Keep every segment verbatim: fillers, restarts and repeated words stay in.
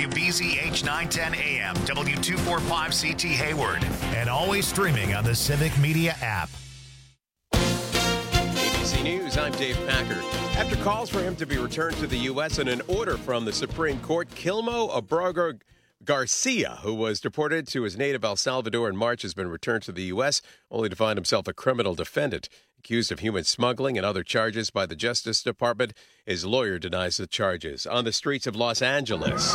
W B Z H nine ten A M, W two forty-five C T Hayward, and always streaming on the Civic Media app. A B C News, I'm Dave Packer. After calls for him to be returned to the U S and an order from the Supreme Court, Kilmo Abrago Garcia, who was deported to his native El Salvador in March, has been returned to the U S, only to find himself a criminal defendant. Accused of human smuggling and other charges by the Justice Department, his lawyer denies the charges. On the streets of Los Angeles,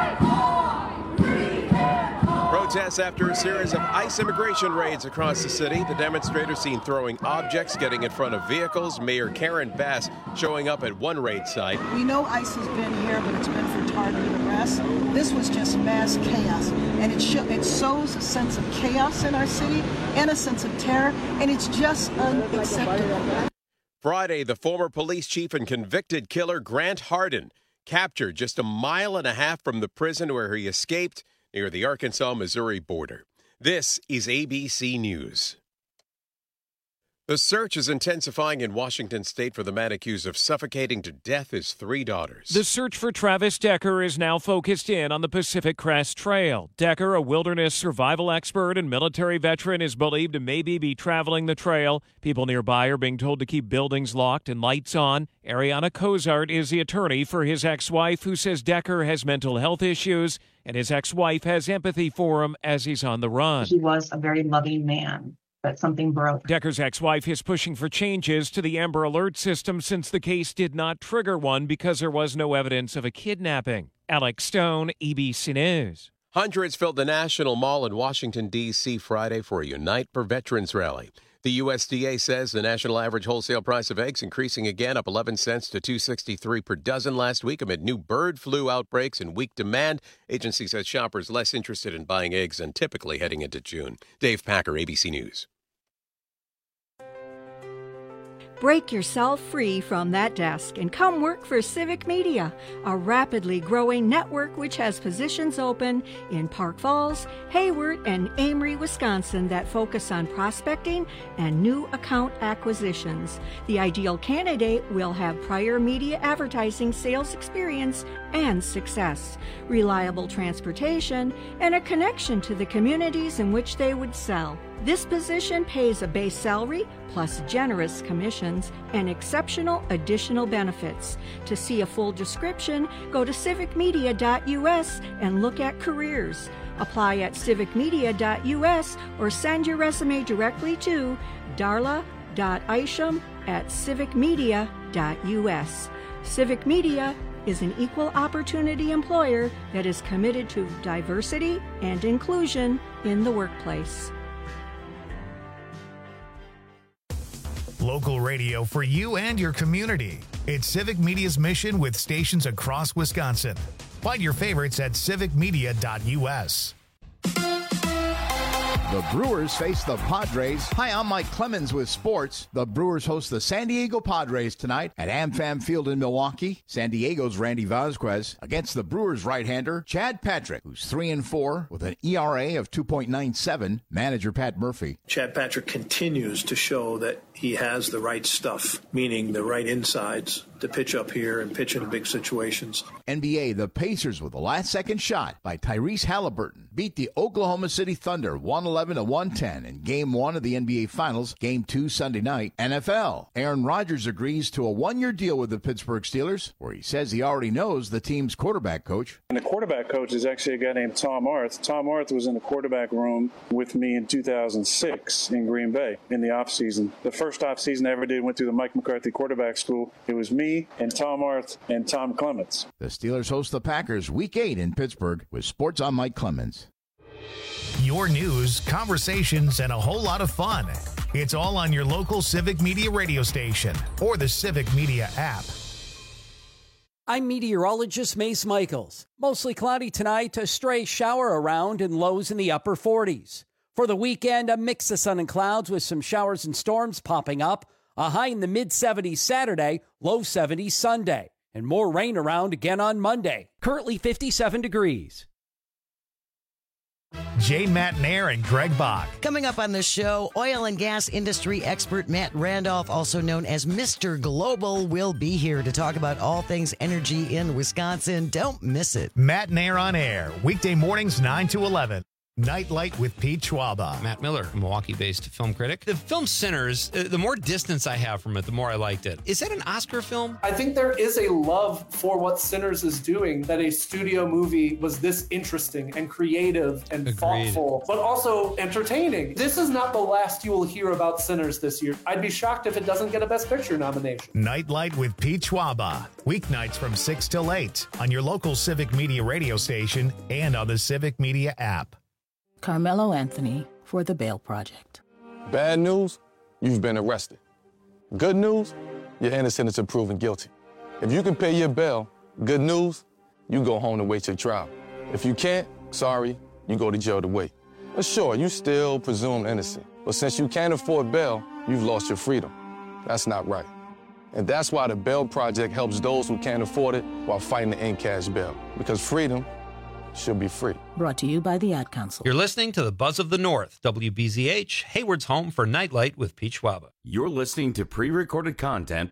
protests after a series of ICE immigration raids across the city. The demonstrators seen throwing objects, getting in front of vehicles. Mayor Karen Bass showing up at one raid site. We know ICE has been here, but it's been for targeted arrests. This was just mass chaos, and it, show, it sows a sense of chaos in our city and a sense of terror, and it's just unacceptable. Friday, the former police chief and convicted killer Grant Hardin captured just a mile and a half from the prison where he escaped near the Arkansas-Missouri border. This is A B C News. The search is intensifying in Washington state for the man accused of suffocating to death his three daughters. The search for Travis Decker is now focused in on the Pacific Crest Trail. Decker, a wilderness survival expert and military veteran, is believed to maybe be traveling the trail. People nearby are being told to keep buildings locked and lights on. Ariana Cozart is the attorney for his ex-wife, who says Decker has mental health issues, and his ex-wife has empathy for him as he's on the run. He was a very loving man, but something broke. Decker's ex-wife is pushing for changes to the Amber Alert system since the case did not trigger one because there was no evidence of a kidnapping. Alex Stone, A B C News. Hundreds filled the National Mall in Washington, D C Friday for a Unite for Veterans rally. The U S D A says the national average wholesale price of eggs increasing again, up eleven cents to two dollars and sixty-three cents per dozen last week amid new bird flu outbreaks and weak demand. Agency says shoppers less interested in buying eggs than typically heading into June. Dave Packer, A B C News. Break yourself free from that desk and come work for Civic Media, a rapidly growing network which has positions open in Park Falls, Hayward, and Amory, Wisconsin that focus on prospecting and new account acquisitions. The ideal candidate will have prior media advertising sales experience and success, reliable transportation, and a connection to the communities in which they would sell. This position pays a base salary plus generous commissions and exceptional additional benefits. To see a full description, go to civic media dot U S and look at careers. Apply at civic media dot U S or send your resume directly to darla dot isham at civic media dot U S. Civic Media is an equal opportunity employer that is committed to diversity and inclusion in the workplace. Local radio for you and your community. It's Civic Media's mission with stations across Wisconsin. Find your favorites at civic media dot U S. The Brewers face the Padres. Hi, I'm Mike Clemens with sports. The Brewers host the San Diego Padres tonight at AmFam Field in Milwaukee. San Diego's Randy Vasquez against the Brewers right-hander Chad Patrick, who's three and four with an E R A of two point nine seven. Manager Pat Murphy. Chad Patrick continues to show that he has the right stuff, meaning the right insides to pitch up here and pitch in big situations. N B A, the Pacers with a last-second shot by Tyrese Halliburton beat the Oklahoma City Thunder one eleven to one ten in Game one of the N B A Finals, Game two Sunday night. N F L, Aaron Rodgers agrees to a one-year deal with the Pittsburgh Steelers, where he says he already knows the team's quarterback coach. And the quarterback coach is actually a guy named Tom Arth. Tom Arth was in the quarterback room with me in two thousand six in Green Bay in the offseason. The first offseason I ever did went through the Mike McCarthy quarterback school. It was me and Tom Arth and Tom Clements. The Steelers host the Packers Week eight in Pittsburgh with Sports on Mike Clemens. Your news, conversations, and a whole lot of fun. It's all on your local Civic Media radio station or the Civic Media app. I'm meteorologist Mace Michaels. Mostly cloudy tonight, a stray shower around and lows in the upper forties. For the weekend, a mix of sun and clouds with some showers and storms popping up. A high in the mid-seventies Saturday, low seventies Sunday. And more rain around again on Monday. Currently fifty-seven degrees. Jane Matnair and Greg Bach. Coming up on the show, oil and gas industry expert Matt Randolph, also known as Mister Global, will be here to talk about all things energy in Wisconsin. Don't miss it. Matnair on air, weekday mornings nine to eleven. Nightlight with Pete Schwaba. Matt Miller, a Milwaukee-based film critic. The film Sinners, uh, the more distance I have from it, the more I liked it. Is that an Oscar film? I think there is a love for what Sinners is doing, that a studio movie was this interesting and creative and Agreed. thoughtful, but also entertaining. This is not the last you will hear about Sinners this year. I'd be shocked if it doesn't get a Best Picture nomination. Nightlight with Pete Schwaba. Weeknights from six till eight on your local Civic Media radio station and on the Civic Media app. Carmelo Anthony for the Bail Project. Bad news, you've been arrested. Good news, you're innocent until proven guilty. If you can pay your bail, good news, you go home to wait your trial. If you can't, sorry, you go to jail to wait. But sure, you still presumed innocent. But since you can't afford bail, you've lost your freedom. That's not right. And that's why the Bail Project helps those who can't afford it while fighting to end cash bail. Because freedom should be free. Brought to you by the Ad Council. You're listening to the Buzz of the North, W B Z H, Hayward's home for Nightlight with Pete Schwaba. You're listening to pre-recorded content.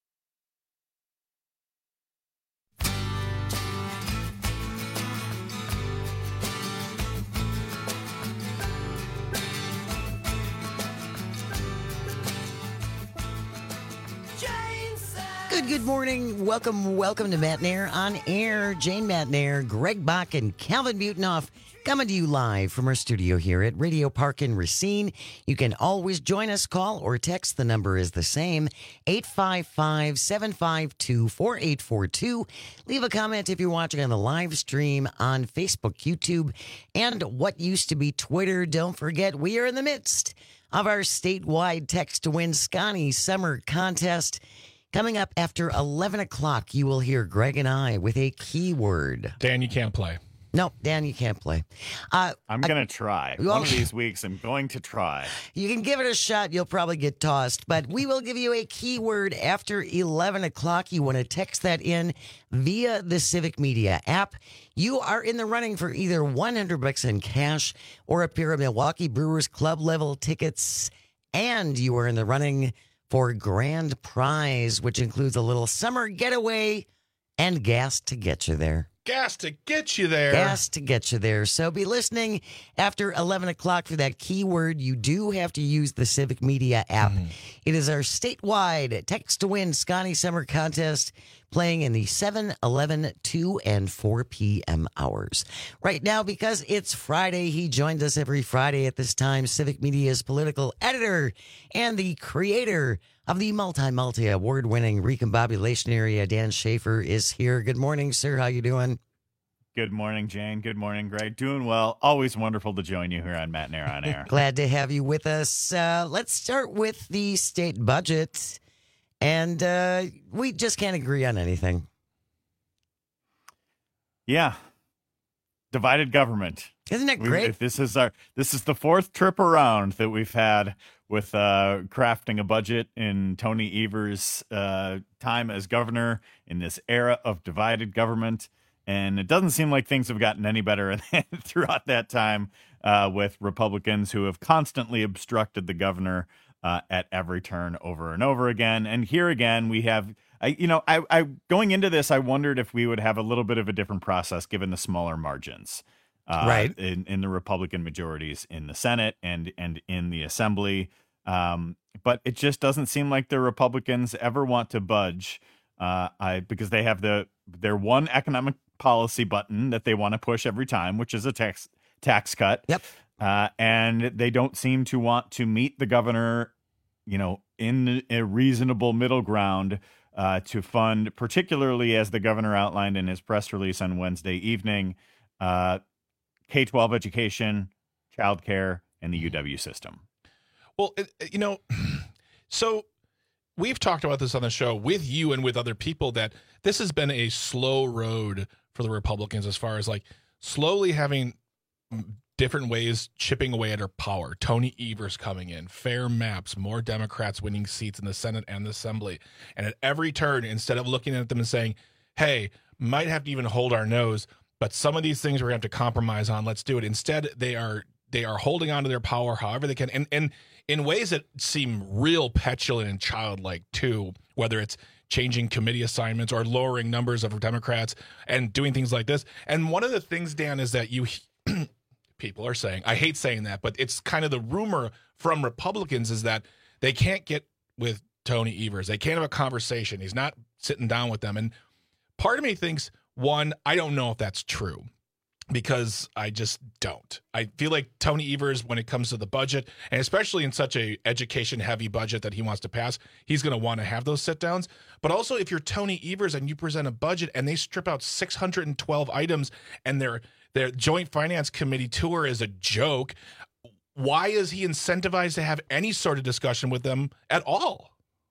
Good, good morning. Welcome, welcome to Matnair on air. Jane Matnair, Greg Bach, and Calvin Butenhoff coming to you live from our studio here at Radio Park in Racine. You can always join us, call or text. The number is the same, eight five five, seven five two, four eight four two. Leave a comment if you're watching on the live stream on Facebook, YouTube, and what used to be Twitter. Don't forget, we are in the midst of our statewide Text to Win Scotty Summer Contest. Coming up after eleven o'clock, you will hear Greg and I with a keyword. Dan, you can't play. No, Dan, you can't play. Uh, I'm going to try. well- One of these weeks, I'm going to try. You can give it a shot. You'll probably get tossed. But we will give you a keyword after eleven o'clock. You want to text that in via the Civic Media app. You are in the running for either one hundred bucks in cash or a pair of Milwaukee Brewers Club level tickets. And you are in the running for grand prize, which includes a little summer getaway and gas to get you there. Gas to get you there. Gas to get you there. So be listening after eleven o'clock for that keyword. You do have to use the Civic Media app. Mm. It is our statewide Text to Win Scotty Summer Contest playing in the seven, eleven, two, and four p.m. hours. Right now, because it's Friday, he joins us every Friday at this time. Civic Media's political editor and the creator of the multi-multi award-winning Recombobulation Area, Dan Schaefer, is here. Good morning, sir. How you doing? Good morning, Jane. Good morning, Greg. Doing well. Always wonderful to join you here on Matnair on Air. Glad to have you with us. Uh, let's start with the state budget. And uh, we just can't agree on anything. Yeah. Divided government. Isn't that We- great? This is our this is the fourth trip around that we've had with uh, crafting a budget in Tony Evers' uh, time as governor in this era of divided government. And it doesn't seem like things have gotten any better throughout that time uh, with Republicans who have constantly obstructed the governor uh, at every turn over and over again. And here again, we have, I, you know, I, I going into this, I wondered if we would have a little bit of a different process given the smaller margins. Uh, Right. in, in the Republican majorities in the Senate and and in the Assembly. Um, but it just doesn't seem like the Republicans ever want to budge uh, I, because they have the their one economic policy button that they want to push every time, which is a tax tax cut. Yep. Uh, and they don't seem to want to meet the governor, you know, in a reasonable middle ground uh, to fund, particularly as the governor outlined in his press release on Wednesday evening, uh, K twelve education, childcare, and the U W system. Well, it, you know, so we've talked about this on the show with you and with other people that this has been a slow road for the Republicans as far as like slowly having different ways chipping away at their power. Tony Evers coming in, fair maps, more Democrats winning seats in the Senate and the Assembly. And at every turn, instead of looking at them and saying, hey, might have to even hold our nose, but some of these things we're going to have to compromise on. Let's do it. Instead, they are they are holding on to their power however they can, and, and in ways that seem real petulant and childlike too, whether it's changing committee assignments or lowering numbers of Democrats and doing things like this. And one of the things, Dan, is that you people are saying, I hate saying that, but it's kind of the rumor from Republicans is that they can't get with Tony Evers. They can't have a conversation. He's not sitting down with them. And part of me thinks, one, I don't know if that's true because I just don't. I feel like Tony Evers, when it comes to the budget, and especially in such a education-heavy budget that he wants to pass, he's going to want to have those sit-downs. But also, if you're Tony Evers and you present a budget and they strip out six hundred twelve items and their their Joint Finance Committee tour is a joke, why is he incentivized to have any sort of discussion with them at all?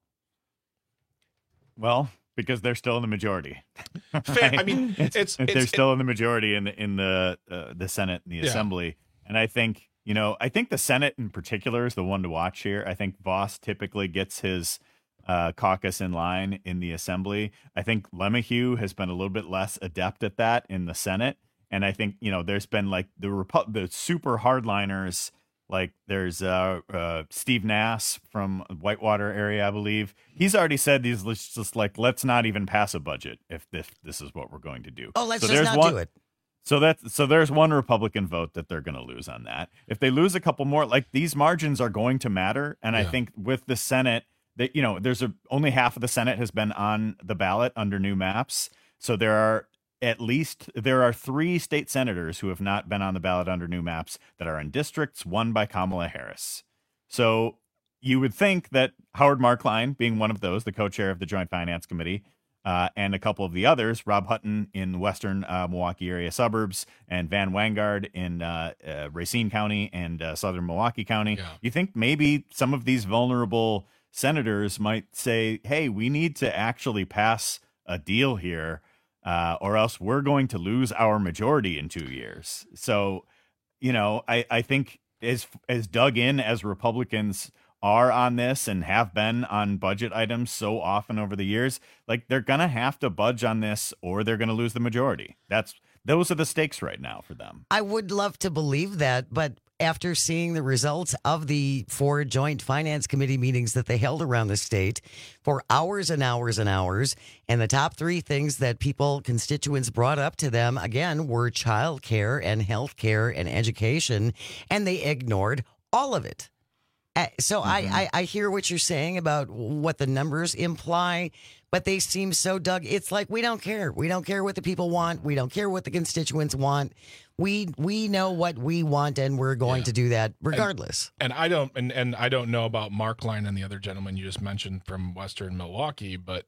Well, because they're still in the majority. Fair. I mean, it's, it's they're it's, still in the majority in the in the uh, the Senate and the Yeah. Assembly, and I think you know I think the Senate in particular is the one to watch here. I think Voss typically gets his uh, caucus in line in the Assembly. I think LeMahieu has been a little bit less adept at that in the Senate, and I think you know there's been like the Repu- the super hardliners. Like there's uh, uh, Steve Nass from Whitewater area, I believe. He's already said he's just like, let's not even pass a budget if this this is what we're going to do. Oh, let's so just not one, do it. So that's so there's one Republican vote that they're going to lose on that. If they lose a couple more, like these margins are going to matter. And I Yeah. think with the Senate, that you know, there's a only half of the Senate has been on the ballot under new maps. So there are at least there are three state senators who have not been on the ballot under new maps that are in districts won by Kamala Harris. So you would think that Howard Markline, being one of those, the co-chair of the Joint Finance Committee, uh, and a couple of the others, Rob Hutton in western uh, Milwaukee area suburbs, and Van Wangard in uh, uh, Racine County and uh, southern Milwaukee County, Yeah. you think maybe some of these vulnerable senators might say, hey, we need to actually pass a deal here. Uh, or else we're going to lose our majority in two years. So, you know, I, I think as as dug in as Republicans are on this and have been on budget items so often over the years, like they're going to have to budge on this or they're going to lose the majority. That's those are the stakes right now for them. I would love to believe that, but after seeing the results of the four Joint Finance Committee meetings that they held around the state for hours and hours and hours, and the top three things that people, constituents brought up to them, again, were child care and health care and education, and they ignored all of it. Uh, so Mm-hmm. I, I, I hear what you're saying about what the numbers imply, but they seem so dug. It's like, we don't care. We don't care what the people want. We don't care what the constituents want. We we know what we want, and we're going Yeah. to do that regardless. And, and I don't and, and I don't know about Markline and the other gentleman you just mentioned from Western Milwaukee, but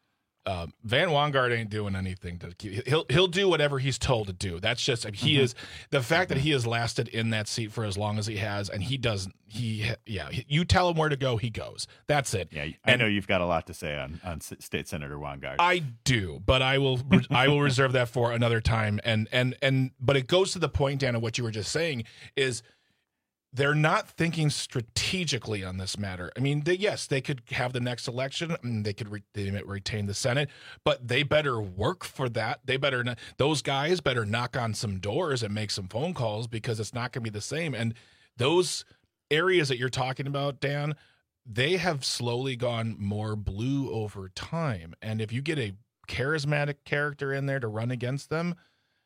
uh, Van Wangard ain't doing anything to keep. He'll he'll do whatever he's told to do. That's just he Mhm. is the fact that he has lasted in that seat for as long as he has, and he doesn't. He yeah. You tell him where to go, he goes. That's it. Yeah, I And- know you've got a lot to say on on S- State Senator Wangard. I do, but I will I will reserve that for another time. And and and but it goes to the point, Dan, of what you were just saying is they're not thinking strategically on this matter. I mean, they, yes, they could have the next election and they could re, they might retain the Senate, but they better work for that. They better not, those guys better knock on some doors and make some phone calls because it's not going to be the same. And those areas that you're talking about, Dan, they have slowly gone more blue over time. And if you get a charismatic character in there to run against them,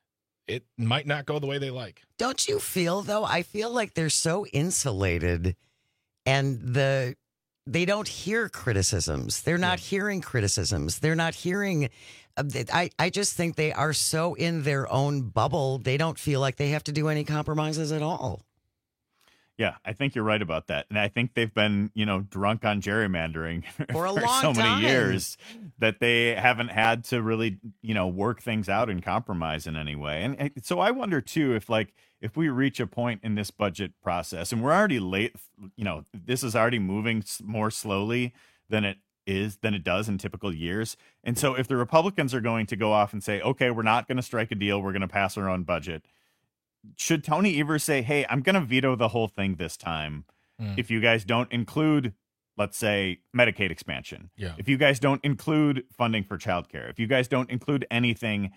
it might not go the way they like. Don't you feel, though? I feel like they're so insulated, and the they don't hear criticisms. They're not hearing criticisms. They're not hearing. I, I just think they are so in their own bubble. They don't feel like they have to do any compromises at all. Yeah, I think you're right about that. And I think they've been, you know, drunk on gerrymandering For a long so time. many years that they haven't had to really, you know, work things out and compromise in any way. And, and so I wonder, too, if like if we reach a point in this budget process and we're already late, you know, this is already moving s- more slowly than it is than it does in typical years. And so if the Republicans are going to go off and say, OK, we're not going to strike a deal, we're going to pass our own budget. Should Tony Evers say, hey, I'm going to veto the whole thing this time Mm. if you guys don't include, let's say, Medicaid expansion? Yeah. If you guys don't include funding for childcare, if you guys don't include anything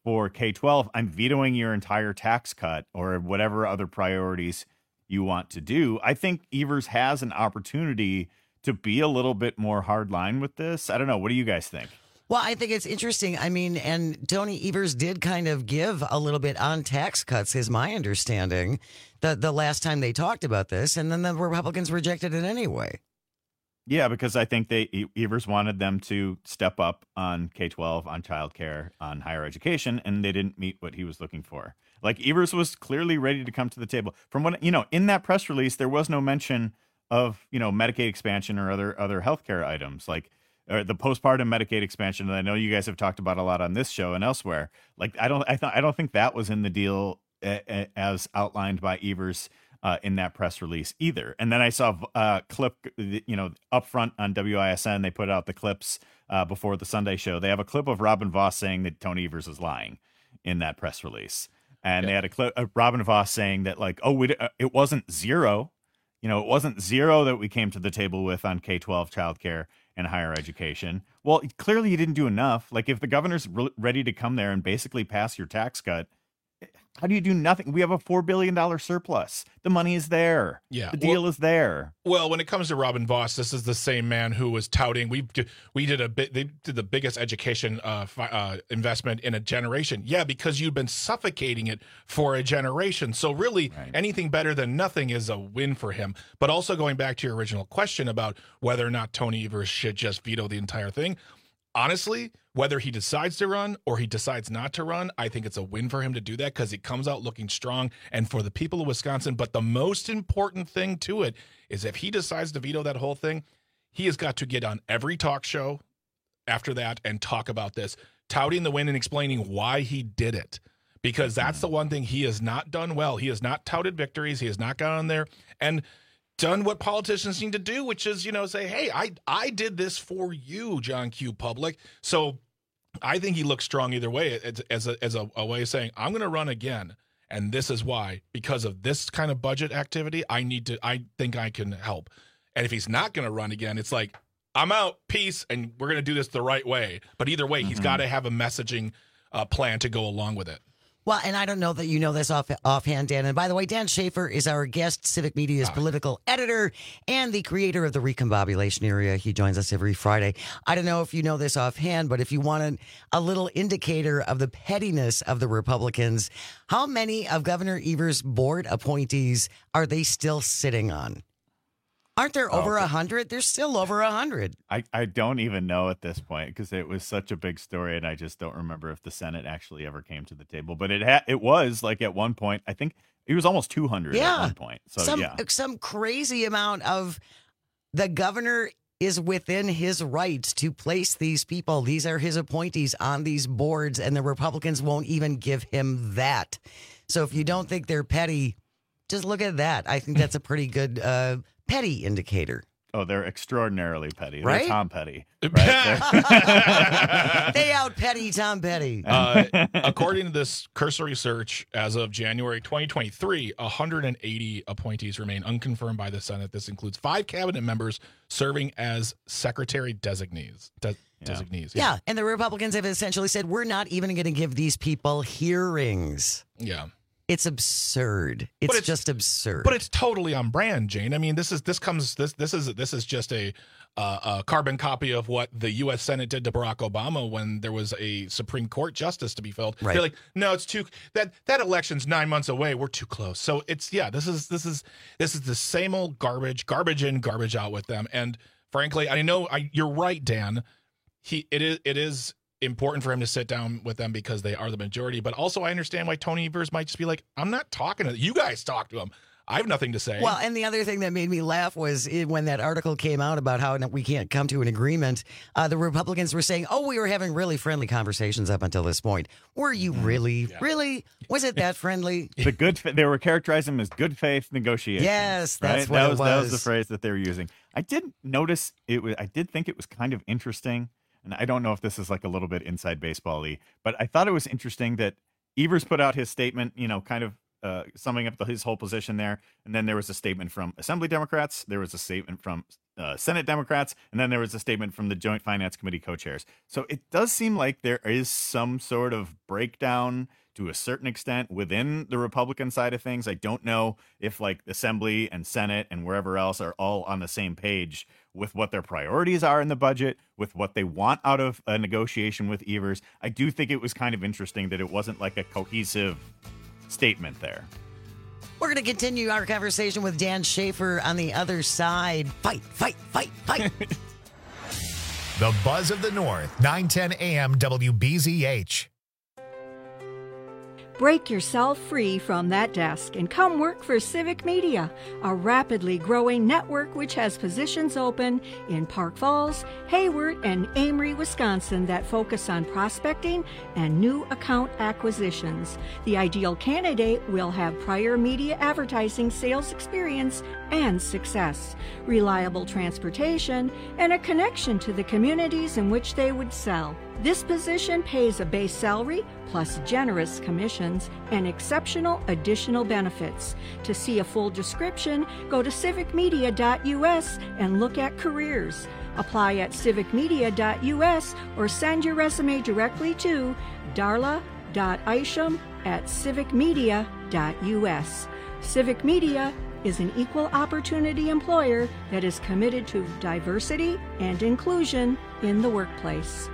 for K twelve, I'm vetoing your entire tax cut or whatever other priorities you want to do. I think Evers has an opportunity to be a little bit more hardline with this. I don't know. What do you guys think? Well, I think it's interesting. I mean, and Tony Evers did kind of give a little bit on tax cuts, is my understanding, the, the last time they talked about this, and then the Republicans rejected it anyway. Yeah, because I think they Evers wanted them to step up on K twelve, on childcare, on higher education, and they didn't meet what he was looking for. Like, Evers was clearly ready to come to the table. From what, you know, in that press release, there was no mention of, you know, Medicaid expansion or other other healthcare items, like or the postpartum Medicaid expansion that I know you guys have talked about a lot on this show and elsewhere. Like, I don't I th- I don't think that was in the deal a- a- as outlined by Evers Uh, in that press release either. And then I saw a clip, you know, up front on W I S N, they put out the clips uh, before the Sunday show. They have a clip of Robin Voss saying that Tony Evers is lying in that press release. And yeah. they had a clip of Robin Voss saying that, like, oh, we, uh, it wasn't zero. You know, it wasn't zero that we came to the table with on K twelve childcare and higher education. Well, clearly you didn't do enough. Like, if the governor's re- ready to come there and basically pass your tax cut, how do you do nothing? We have a four billion dollars surplus. The money is there. Yeah, the deal well, is there. Well, when it comes to Robin Voss, this is the same man who was touting. We we did a bit. They did the biggest education uh, fi- uh, investment in a generation. Yeah, because you've been suffocating it for a generation. So really, right. anything better than nothing is a win for him. But also going back to your original question about whether or not Tony Evers should just veto the entire thing. Honestly, whether he decides to run or he decides not to run, I think it's a win for him to do that because he comes out looking strong and for the people of Wisconsin. But the most important thing to it is if he decides to veto that whole thing, he has got to get on every talk show after that and talk about this, touting the win and explaining why he did it. Because that's the one thing he has not done well. He has not touted victories. He has not gone on there and done what politicians need to do, which is, you know, say, hey, I I did this for you, John Q. Public. So I think he looks strong either way as, as, a, as a, a way of saying, I'm going to run again. And this is why, because of this kind of budget activity, I need to, I think I can help. And if he's not going to run again, it's like, I'm out, peace, and we're going to do this the right way. But either way, mm-hmm. he's got to have a messaging uh, plan to go along with it. Well, and I don't know that you know this off offhand, Dan. And by the way, Dan Schaefer is our guest, Civic Media's ah. political editor and the creator of the Recombobulation Area. He joins us every Friday. I don't know if you know this offhand, but if you wanted a little indicator of the pettiness of the Republicans, how many of Governor Evers' board appointees are they still sitting on? Aren't there over a oh, hundred? There's still over a hundred. I, I don't even know at this point because it was such a big story, and I just don't remember if the Senate actually ever came to the table. But it ha- it was like at one point, I think it was almost two hundred yeah. at one point. So some, yeah, some crazy amount of the governor is within his rights to place these people. These are his appointees on these boards, and the Republicans won't even give him that. So if you don't think they're petty, just look at that. I think that's a pretty good uh, petty indicator. Oh, they're extraordinarily petty. Right? They're Tom Petty. Right? They out petty Tom Petty. Uh, according to this cursory search, as of January twenty twenty-three, one hundred eighty appointees remain unconfirmed by the Senate. This includes five cabinet members serving as secretary designees. De- yeah. designees. Yeah. yeah, and the Republicans have essentially said, we're not even going to give these people hearings. Yeah. It's absurd. It's, it's just absurd. But it's totally on brand, Jane. I mean, this is this comes this this is this is just a uh, a carbon copy of what the U S Senate did to Barack Obama when there was a Supreme Court justice to be filled. Right. They're like, no, it's too that that election's nine months away. We're too close. So it's yeah, this is this is this is the same old garbage, garbage in, garbage out with them. And frankly, I know I, you're right, Dan. He it is it is. important for him to sit down with them because they are the majority. But also I understand why Tony Evers might just be like, I'm not talking to you guys. Talk to him. I have nothing to say. Well, and the other thing that made me laugh was when that article came out about how we can't come to an agreement, uh, the Republicans were saying, oh, we were having really friendly conversations up until this point. Were you really? Yeah. Really? Was it that friendly? The good, they were characterizing them as good faith negotiations. Yes, that's right? what that it was, was. That was the phrase that they were using. I did notice it was, I did think it was kind of interesting. And I don't know if this is like a little bit inside baseball-y, but I thought it was interesting that Evers put out his statement, you know, kind of uh, summing up the, his whole position there. And then there was a statement from Assembly Democrats. There was a statement from uh, Senate Democrats. And then there was a statement from the Joint Finance Committee co-chairs. So it does seem like there is some sort of breakdown to a certain extent within the Republican side of things. I don't know if like Assembly and Senate and wherever else are all on the same page with what their priorities are in the budget, with what they want out of a negotiation with Evers. I do think it was kind of interesting that it wasn't like a cohesive statement there. We're going to continue our conversation with Dan Schaefer on the other side. Fight, fight, fight, fight. The Buzz of the North, nine ten A M W B Z H. Break yourself free from that desk and come work for Civic Media, a rapidly growing network which has positions open in Park Falls, Hayward, and Amory, Wisconsin that focus on prospecting and new account acquisitions. The ideal candidate will have prior media advertising sales experience and success, reliable transportation, and a connection to the communities in which they would sell. This position pays a base salary plus generous commissions and exceptional additional benefits. To see a full description, go to civic media dot U S and look at careers. Apply at civic media dot U S or send your resume directly to darla dot isham at civic media dot U S. Civic Media is an equal opportunity employer that is committed to diversity and inclusion in the workplace.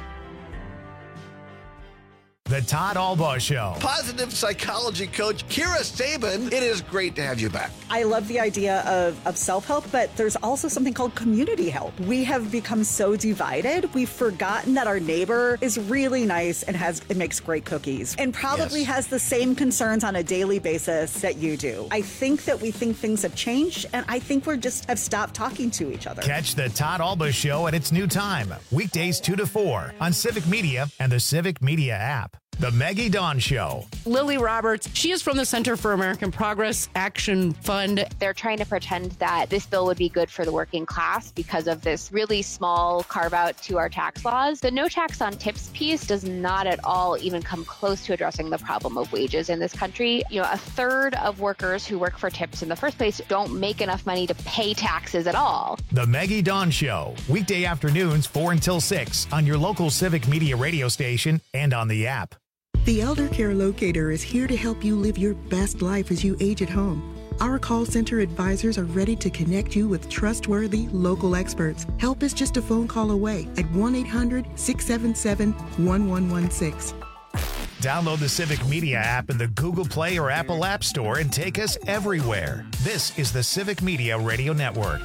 The Todd Albaugh Show. Positive psychology coach Kira Sabin, it is great to have you back. I love the idea of, of self-help, but there's also something called community help. We have become so divided, we've forgotten that our neighbor is really nice and has it makes great cookies and probably yes. has the same concerns on a daily basis that you do. I think that we think things have changed, and I think we're just have stopped talking to each other. Catch the Todd Albaugh Show at its new time, weekdays two to four on Civic Media and the Civic Media app. The Maggie Dawn Show. Lily Roberts, she is from the Center for American Progress Action Fund. They're trying to pretend that this bill would be good for the working class because of this really small carve out to our tax laws. The no tax on tips piece does not at all even come close to addressing the problem of wages in this country. You know, a third of workers who work for tips in the first place don't make enough money to pay taxes at all. The Maggie Dawn Show, weekday afternoons four until six on your local Civic Media radio station and on the app. The Elder Care Locator is here to help you live your best life as you age at home. Our call center advisors are ready to connect you with trustworthy local experts. Help is just a phone call away at one eight hundred six seven seven one one one six. Download the Civic Media app in the Google Play or Apple App Store and take us everywhere. This is the Civic Media Radio Network.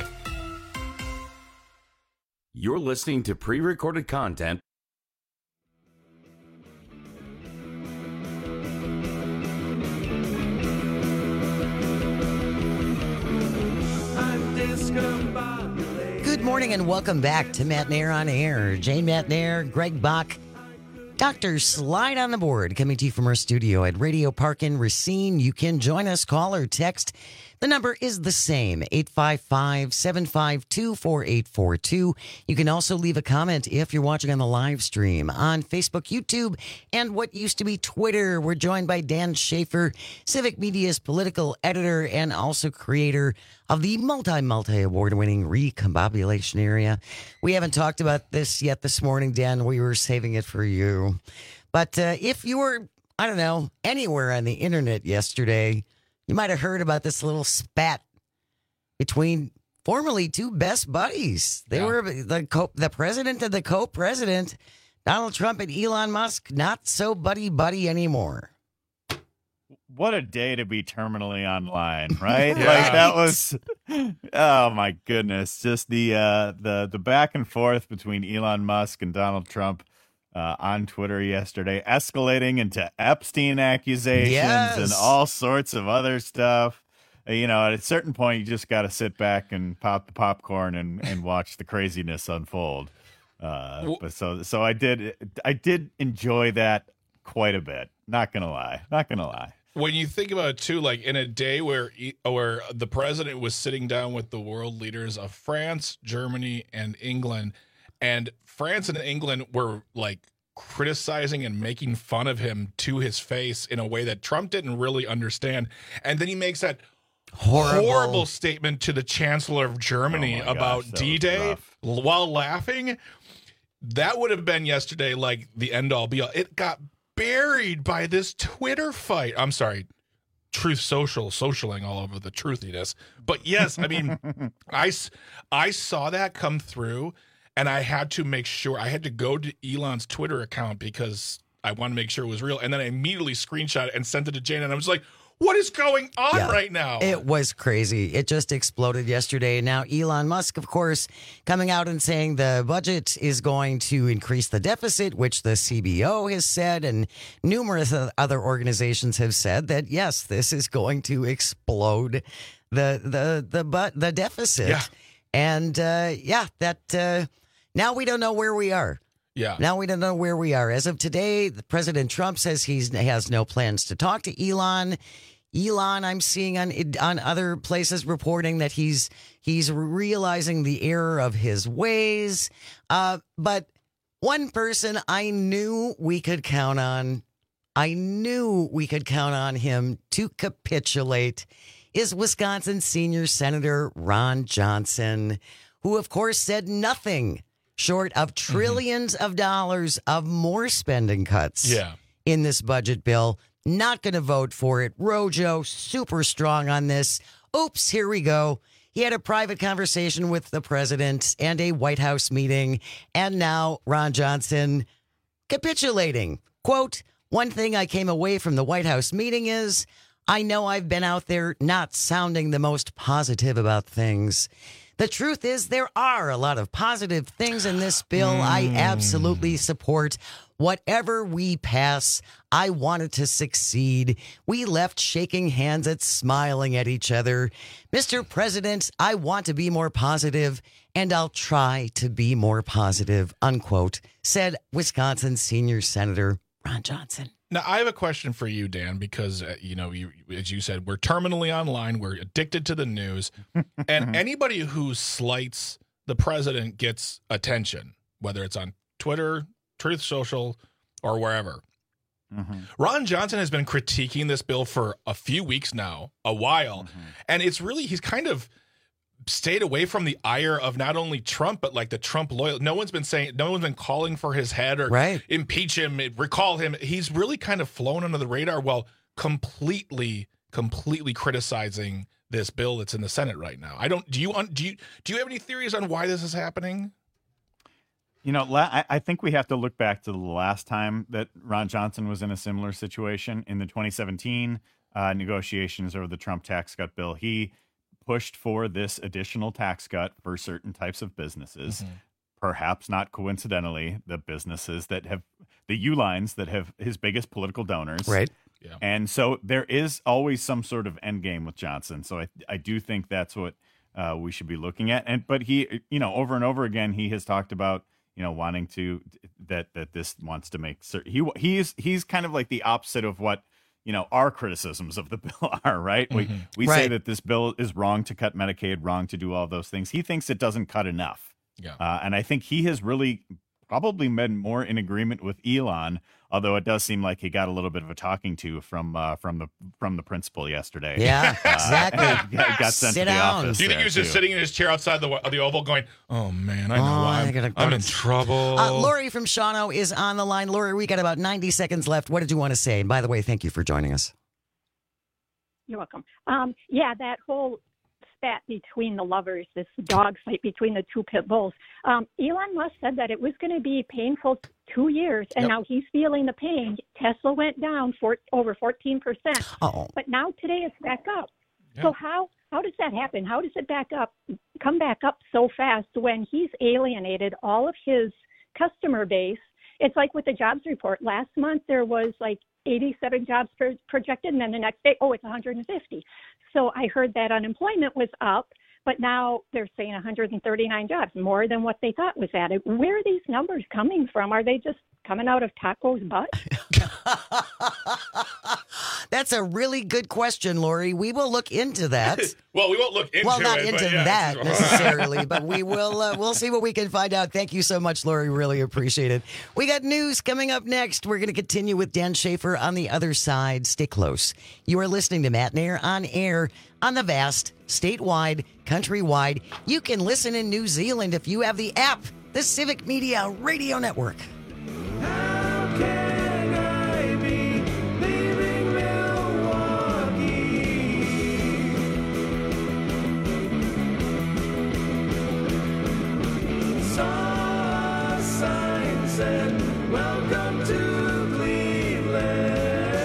You're listening to pre-recorded content. Good morning and welcome back to Matt Nair on Air. Jane Matt Nair, Greg Bach, Doctor Slide on the board, coming to you from our studio at Radio Park in Racine. You can join us, call or text. The number is the same, eight five five, seven five two, four eight four two. You can also leave a comment if you're watching on the live stream on Facebook, YouTube, and what used to be Twitter. We're joined by Dan Schaefer, Civic Media's political editor and also creator of the multi-multi-award-winning Recombobulation Area. We haven't talked about this yet this morning, Dan. We were saving it for you. But uh, if you were, I don't know, anywhere on the internet yesterday, you might have heard about this little spat between formerly two best buddies. They yeah. were the co- the president and the co-president, Donald Trump and Elon Musk, not so buddy-buddy anymore. What a day to be terminally online, right? yeah. Like that was, oh my goodness, just the uh, the the back and forth between Elon Musk and Donald Trump uh, on Twitter yesterday, escalating into Epstein accusations yes. and all sorts of other stuff. Uh, you know, at a certain point, you just got to sit back and pop the popcorn and, and watch the craziness unfold. Uh, but so so I did I did enjoy that quite a bit. Not gonna lie, not gonna lie. When you think about it, too, like in a day where where the president was sitting down with the world leaders of France, Germany, and England, and France and England were like criticizing and making fun of him to his face in a way that Trump didn't really understand. And then he makes that horrible, horrible statement to the Chancellor of Germany oh about gosh, D-Day while laughing. That would have been yesterday like the end-all be-all. It got buried by this Twitter fight. I'm sorry, Truth Social, socialing all over the truthiness. But yes, I mean, I, I saw that come through, and I had to make sure, I had to go to Elon's Twitter account because I wanted to make sure it was real. And then I immediately screenshot it and sent it to Jane, and I was like, what is going on yeah, right now? It was crazy. It just exploded yesterday. Now, Elon Musk, of course, coming out and saying the budget is going to increase the deficit, which the C B O has said, and numerous other organizations have said that, yes, this is going to explode the the the but the deficit. Yeah. And uh, yeah, that uh, now we don't know where we are. Yeah. Now we don't know where we are. As of today, President Trump says he's, he has no plans to talk to Elon. Elon, I'm seeing on on other places reporting that he's he's realizing the error of his ways. Uh, but one person I knew we could count on, I knew we could count on him to capitulate, is Wisconsin Senior Senator Ron Johnson, who, of course, said nothing short of trillions mm-hmm. of dollars of more spending cuts yeah. in this budget bill. Not going to vote for it. Rojo, super strong on this. Oops, here we go. He had a private conversation with the president and a White House meeting, and now Ron Johnson capitulating. Quote, one thing I came away from the White House meeting is, I know I've been out there not sounding the most positive about things. The truth is there are a lot of positive things in this bill. Mm. I absolutely support whatever we pass. I wanted to succeed. We left shaking hands and smiling at each other. Mister President, I want to be more positive, and I'll try to be more positive, unquote, said Wisconsin Senior Senator Ron Johnson. Now, I have a question for you, Dan, because, uh, you know, you, as you said, we're terminally online. We're addicted to the news. And anybody who slights the president gets attention, whether it's on Twitter, Truth Social, or wherever. Mm-hmm. Ron Johnson has been critiquing this bill for a few weeks now, a while. Mm-hmm. And it's really, he's kind of stayed away from the ire of not only Trump, but like the Trump loyal. No one's been saying, no one's been calling for his head or right. impeach him, recall him. He's really kind of flown under the radar while completely, completely criticizing this bill that's in the Senate right now. I don't, do you, do you, do you have any theories on why this is happening? You know, I think we have to look back to the last time that Ron Johnson was in a similar situation in the twenty seventeen uh, negotiations over the Trump tax cut bill. He pushed for this additional tax cut for certain types of businesses, mm-hmm. perhaps not coincidentally, the businesses that have the U-lines that have his biggest political donors. Right. Yeah. And so there is always some sort of end game with Johnson. So I, I do think that's what uh, we should be looking at. And but he, you know, over and over again, he has talked about, you know, wanting to that that this wants to make certain he he's he's kind of like the opposite of what, you know, our criticisms of the bill are, right? Mm-hmm. We we right. say that this bill is wrong to cut Medicaid, wrong to do all those things. He thinks it doesn't cut enough. Yeah. Uh, and I think he has really probably been more in agreement with Elon, although it does seem like he got a little bit of a talking to from uh, from the from the principal yesterday. Yeah, exactly. Uh, got, got sent Sit to the down. office. Do you think he was just too. sitting in his chair outside the the Oval going, oh, man, I know Oh, I'm, I gotta go I'm to- in trouble. Uh, Lori from Shawano is on the line. Lori, we got about ninety seconds left. What did you want to say? And by the way, thank you for joining us. You're welcome. Um, yeah, that whole spat between the lovers, this dog fight between the two pit bulls. Um, Elon Musk said that it was going to be painful two years, and Yep. now he's feeling the pain. Tesla went down for over fourteen percent, Oh, but now today it's back up. Yeah. So how how does that happen? How does it back up, come back up so fast when he's alienated all of his customer base? It's like with the jobs report. Last month there was like eighty-seven jobs pro- projected, and then the next day, oh, it's one hundred fifty. So I heard that unemployment was up, but now they're saying one hundred thirty-nine jobs, more than what they thought was added. Where are these numbers coming from? Are they just coming out of Taco's butt? That's a really good question, Lori. We will look into that. Well, we won't look into well, not it, into but yeah. that necessarily, but we will. Uh, we'll see what we can find out. Thank you so much, Lori. Really appreciate it. We got news coming up next. We're going to continue with Dan Schaefer on the other side. Stay close. You are listening to Matt Nair on air on the vast, statewide, countrywide. You can listen in New Zealand if you have the app, the Civic Media Radio Network. How can I be leaving Milwaukee? Saw a sign said, welcome to Cleveland.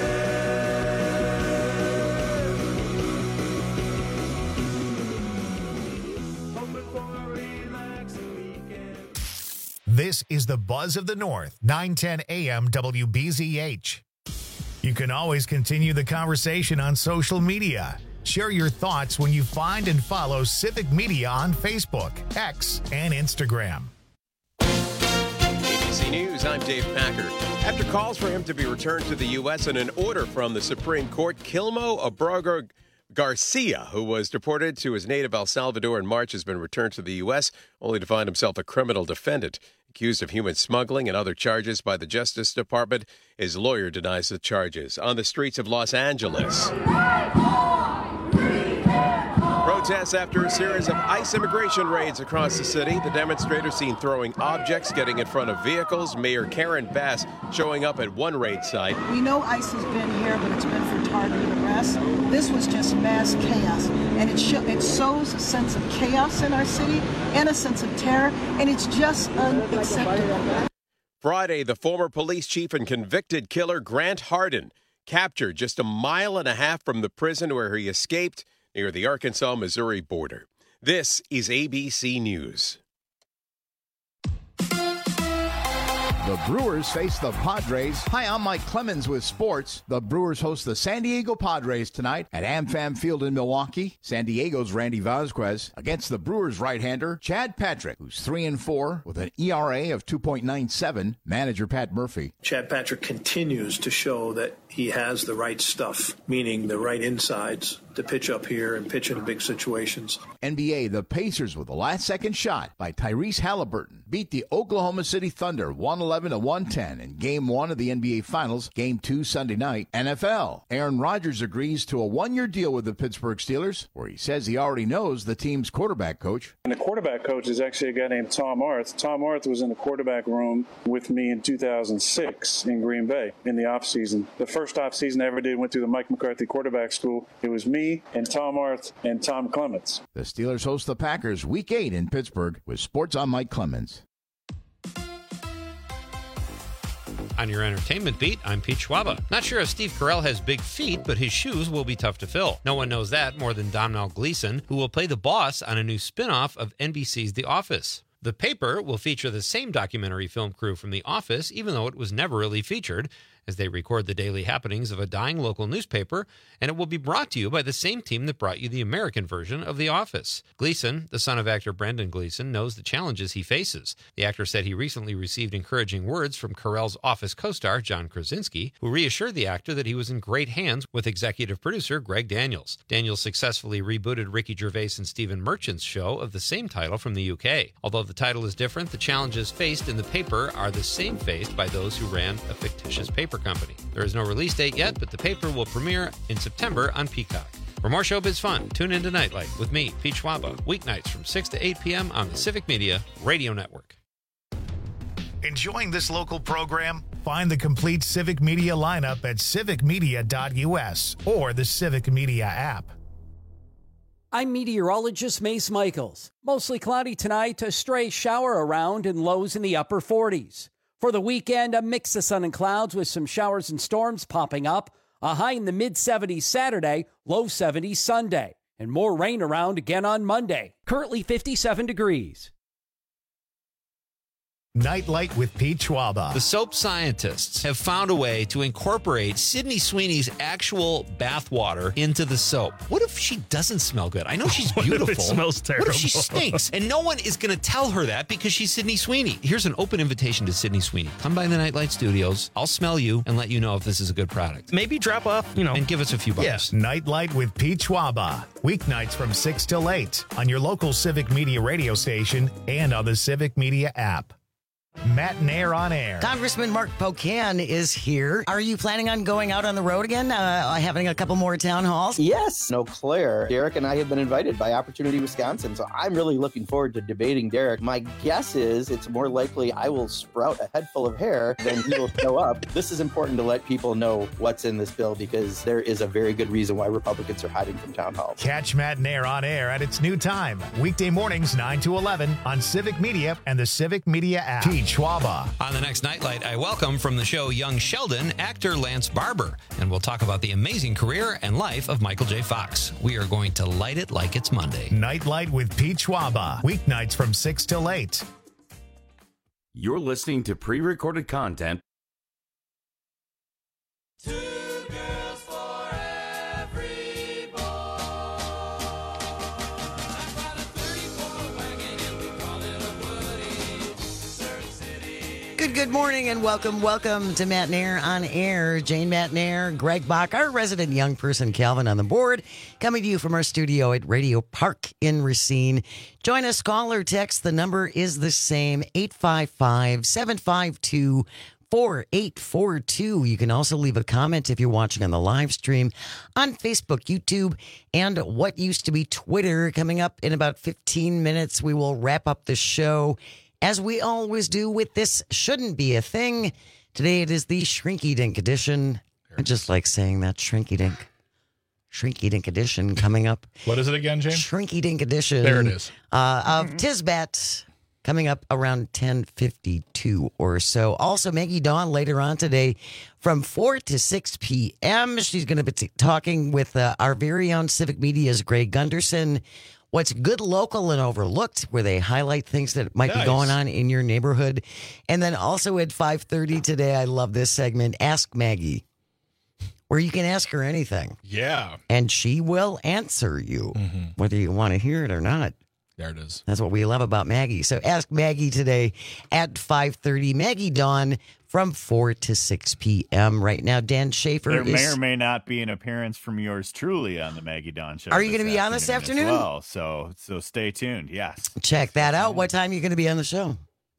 Hoping for a relaxing weekend. This is the Buzz of the North, nine ten A M W B Z H. You can always continue the conversation on social media. Share your thoughts when you find and follow Civic Media on Facebook, X, and Instagram. A B C News, I'm Dave Packer. After calls for him to be returned to the U S and an order from the Supreme Court, Quilmo Abrego Garcia, who was deported to his native El Salvador in March, has been returned to the U S, only to find himself a criminal defendant. Accused of human smuggling and other charges by the Justice Department, his lawyer denies the charges. On the streets of Los Angeles, protests after a series of ICE immigration raids across the city. The demonstrators seen throwing objects, getting in front of vehicles. Mayor Karen Bass showing up at one raid site. We know ICE has been here, but it's been for targeted arrests. This was just mass chaos, and it, show, it sows a sense of chaos in our city and a sense of terror, and it's just unacceptable. Friday, the former police chief and convicted killer Grant Hardin captured just a mile and a half from the prison where he escaped near the Arkansas-Missouri border. This is A B C News. The Brewers face the Padres. Hi, I'm Mike Clemens with sports. The Brewers host the San Diego Padres tonight at AmFam Field in Milwaukee. San Diego's Randy Vasquez against the Brewers right-hander Chad Patrick, who's three and four with an E R A of two point nine seven. Manager Pat Murphy. Chad Patrick continues to show that he has the right stuff, meaning the right insides to pitch up here and pitch in big situations. N B A, the Pacers with a last-second shot by Tyrese Halliburton beat the Oklahoma City Thunder one eleven to one ten in Game one of the N B A Finals, Game two Sunday night. N F L, Aaron Rodgers agrees to a one-year deal with the Pittsburgh Steelers, where he says he already knows the team's quarterback coach. And the quarterback coach is actually a guy named Tom Arth. Tom Arth was in the quarterback room with me in two thousand six in Green Bay in the offseason. The first offseason I ever did went through the Mike McCarthy quarterback school. It was me and Tom Arth and Tom Clements. The Steelers host the Packers Week eight in Pittsburgh with Sports on Mike Clemens. On your entertainment beat, I'm Pete Schwaba. Not sure if Steve Carell has big feet, but his shoes will be tough to fill. No one knows that more than Domhnall Gleeson, who will play the boss on a new spin-off of N B C's The Office. The Paper will feature the same documentary film crew from The Office, even though it was never really featured, as they record the daily happenings of a dying local newspaper, and it will be brought to you by the same team that brought you the American version of The Office. Gleason, the son of actor Brendan Gleeson, knows the challenges he faces. The actor said he recently received encouraging words from Carell's Office co-star John Krasinski, who reassured the actor that he was in great hands with executive producer Greg Daniels. Daniels successfully rebooted Ricky Gervais and Stephen Merchant's show of the same title from the U K. Although the title is different, the challenges faced in The Paper are the same faced by those who ran a fictitious paper company. There is no release date yet, but The Paper will premiere in September on Peacock. For more showbiz fun, tune in to Nightlight with me, Pete Schwaba, weeknights from six to eight p.m. on the Civic Media Radio Network. Enjoying this local program? Find the complete Civic Media lineup at civic media dot u s or the Civic Media app. I'm meteorologist Mace Michaels. Mostly cloudy tonight, a stray shower around and lows in the upper forties. For the weekend, a mix of sun and clouds with some showers and storms popping up. A high in the mid-seventies Saturday, low seventies Sunday. And more rain around again on Monday. Currently fifty-seven degrees. Nightlight with Pete Schwaba. The soap scientists have found a way to incorporate Sydney Sweeney's actual bath water into the soap. What if she doesn't smell good? I know she's What if it beautiful. smells What if she terrible? stinks? And no one is going to tell her that because she's Sydney Sweeney. Here's an open invitation to Sydney Sweeney. Come by the Nightlight Studios. I'll smell you and let you know if this is a good product. Maybe drop off, you know. And give us a few bucks. Yes. Nightlight with Pete Schwaba. Weeknights from six till eight on your local Civic Media radio station and on the Civic Media app. Matt Nair on air. Congressman Mark Pocan is here. Are you planning on going out on the road again, uh, having a couple more town halls? Yes, no, Claire. Derek and I have been invited by Opportunity Wisconsin, so I'm really looking forward to debating Derek. My guess is it's more likely I will sprout a head full of hair than he will show up. This is important to let people know what's in this bill because there is a very good reason why Republicans are hiding from town halls. Catch Matt Nair on air at its new time. Weekday mornings, nine to eleven on Civic Media and the Civic Media app. Pete Schwaba. On the next Nightlight, I welcome from the show Young Sheldon, actor Lance Barber, and we'll talk about the amazing career and life of Michael J. Fox. We are going to light it like it's Monday. Nightlight with Pete Schwaba. Weeknights from six till eight. You're listening to pre-recorded content. Good, good morning and welcome, welcome to Matt Nair on air. Jane Matt Nair, Greg Bach, our resident young person, Calvin on the board, coming to you from our studio at Radio Park in Racine. Join us, call or text. The number is the same, eight five five, seven five two, four eight four two. You can also leave a comment if you're watching on the live stream on Facebook, YouTube, and what used to be Twitter. Coming up in about fifteen minutes, we will wrap up the show, as we always do with This Shouldn't Be a Thing. Today it is the Shrinky Dink edition. I just like saying that, Shrinky Dink. Shrinky Dink edition coming up. What is it again, James? Shrinky Dink edition. There it is. Uh, of Tisbat coming up around ten fifty-two or so. Also, Maggie Dawn later on today from four to six p.m. She's going to be t- talking with uh, our very own Civic Media's Greg Gunderson. What's good, local, and overlooked, where they highlight things that might Nice. be going on in your neighborhood. And then also at five thirty today, I love this segment, Ask Maggie, where you can ask her anything. Yeah. And she will answer you, whether you want to hear it or not. There it is. That's what we love about Maggie. So ask Maggie today at five thirty. Maggie Dawn from four to six p.m. Right now, Dan Schaefer There is... may or may not be an appearance from yours truly on the Maggie Dawn Show. Are you this gonna be on this afternoon? As well, so so stay tuned. Yes, Check that out. What time are you going to be on the show?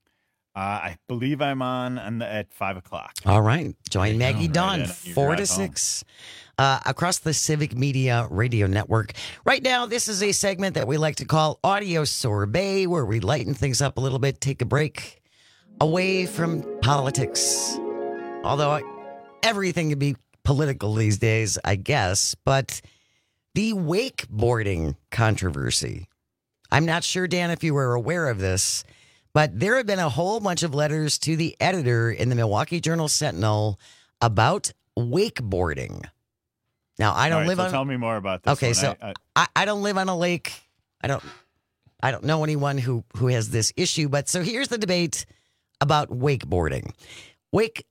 uh, I believe I'm on, on the, at five o'clock. All right. Join Maggie Right Dawn, in on your four to drive home. six, uh, across the Civic Media Radio Network. Right now, this is a segment that we like to call Audio Sorbet, where we lighten things up a little bit, take a break away from politics. Although I, everything can be political these days, I guess. But the wakeboarding controversy. I'm not sure, Dan, if you were aware of this, but there have been a whole bunch of letters to the editor in the Milwaukee Journal Sentinel about wakeboarding. Now, I don't All right, live so on. Tell me more about this. Okay, one. so I, I, I, I don't live on a lake. I don't. I don't know anyone who who has this issue. But so here's the debate about wakeboarding. Wake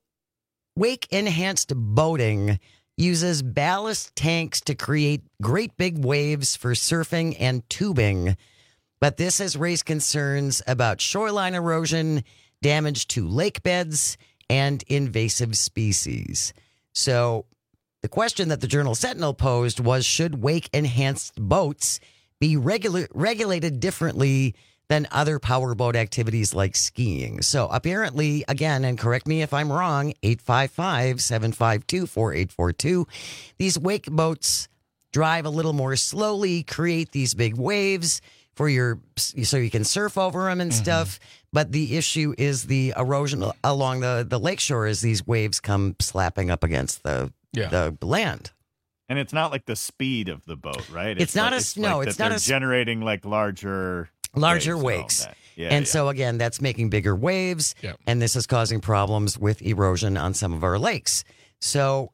wake enhanced boating uses ballast tanks to create great big waves for surfing and tubing. But this has raised concerns about shoreline erosion, damage to lake beds, and invasive species. So the question that the Journal Sentinel posed was, should wake-enhanced boats be regula- regulated differently than other powerboat activities like skiing? So apparently, again, and correct me if I'm wrong, eight five five, seven five two, four eight four two, these wake boats drive a little more slowly, create these big waves for your, so you can surf over them and stuff. But the issue is the erosion along the, the lakeshore as these waves come slapping up against the Yeah. the land. and it's not like the speed of the boat, right? It's not like, a- no, like it's that not they're a s- generating like larger Larger waves and all wakes. that. Yeah, and yeah. so, again, that's making bigger waves, Yeah. and this is causing problems with erosion on some of our lakes. So,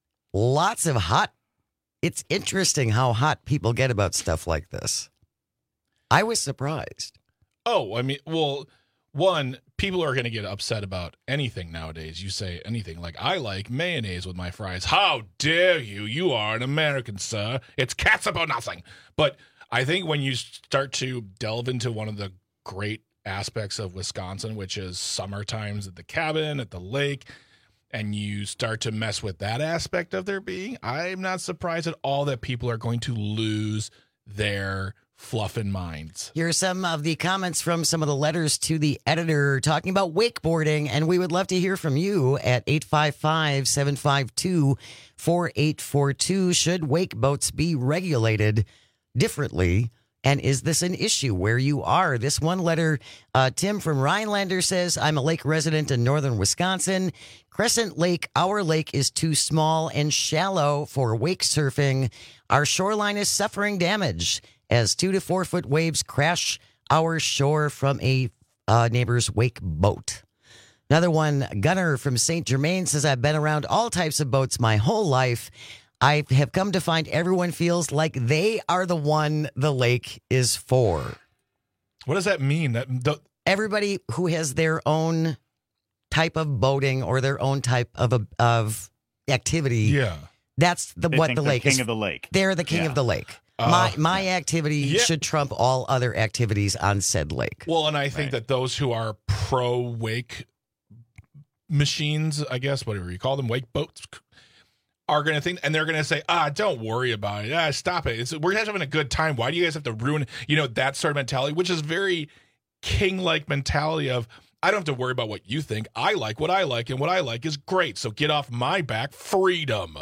lots of hot. It's interesting how hot people get about stuff like this. I was surprised. Oh, I mean, well, one, people are going to get upset about anything nowadays. You say anything like, I like mayonnaise with my fries. How dare you? You are an American, sir. It's catsup or nothing. But I think when you start to delve into one of the great aspects of Wisconsin, which is summer times at the cabin, at the lake, and you start to mess with that aspect of their being, I'm not surprised at all that people are going to lose their fluffin' minds. Here are some of the comments from some of the letters to the editor talking about wakeboarding, and we would love to hear from you at eight five five, seven five two, four eight four two. Should wake boats be regulated differently? And is this an issue where you are? This one letter, uh, Tim from Rhinelander says, I'm a lake resident in northern Wisconsin. Crescent Lake, our lake is too small and shallow for wake surfing. Our shoreline is suffering damage as two to four foot waves crash our shore from a uh, neighbor's wake boat. Another one, Gunnar from Saint Germain says, I've been around all types of boats my whole life. I have come to find everyone feels like they are the one the lake is for. What does that mean? That the- Everybody who has their own type of boating or their own type of a, of activity. Yeah. That's the They what think the they're lake king is. of the lake. They're the king Yeah. of the lake. Uh, my my activity yeah. should trump all other activities on said lake. Well, and I think that those who are pro wake machines, I guess, whatever you call them, wake boats, are going to think, and they're going to say, ah, don't worry about it. Ah, stop it. It's, we're guys having a good time. Why do you guys have to ruin, you know, that sort of mentality, which is very king-like mentality of, I don't have to worry about what you think. I like what I like, and what I like is great. So get off my back. Freedom.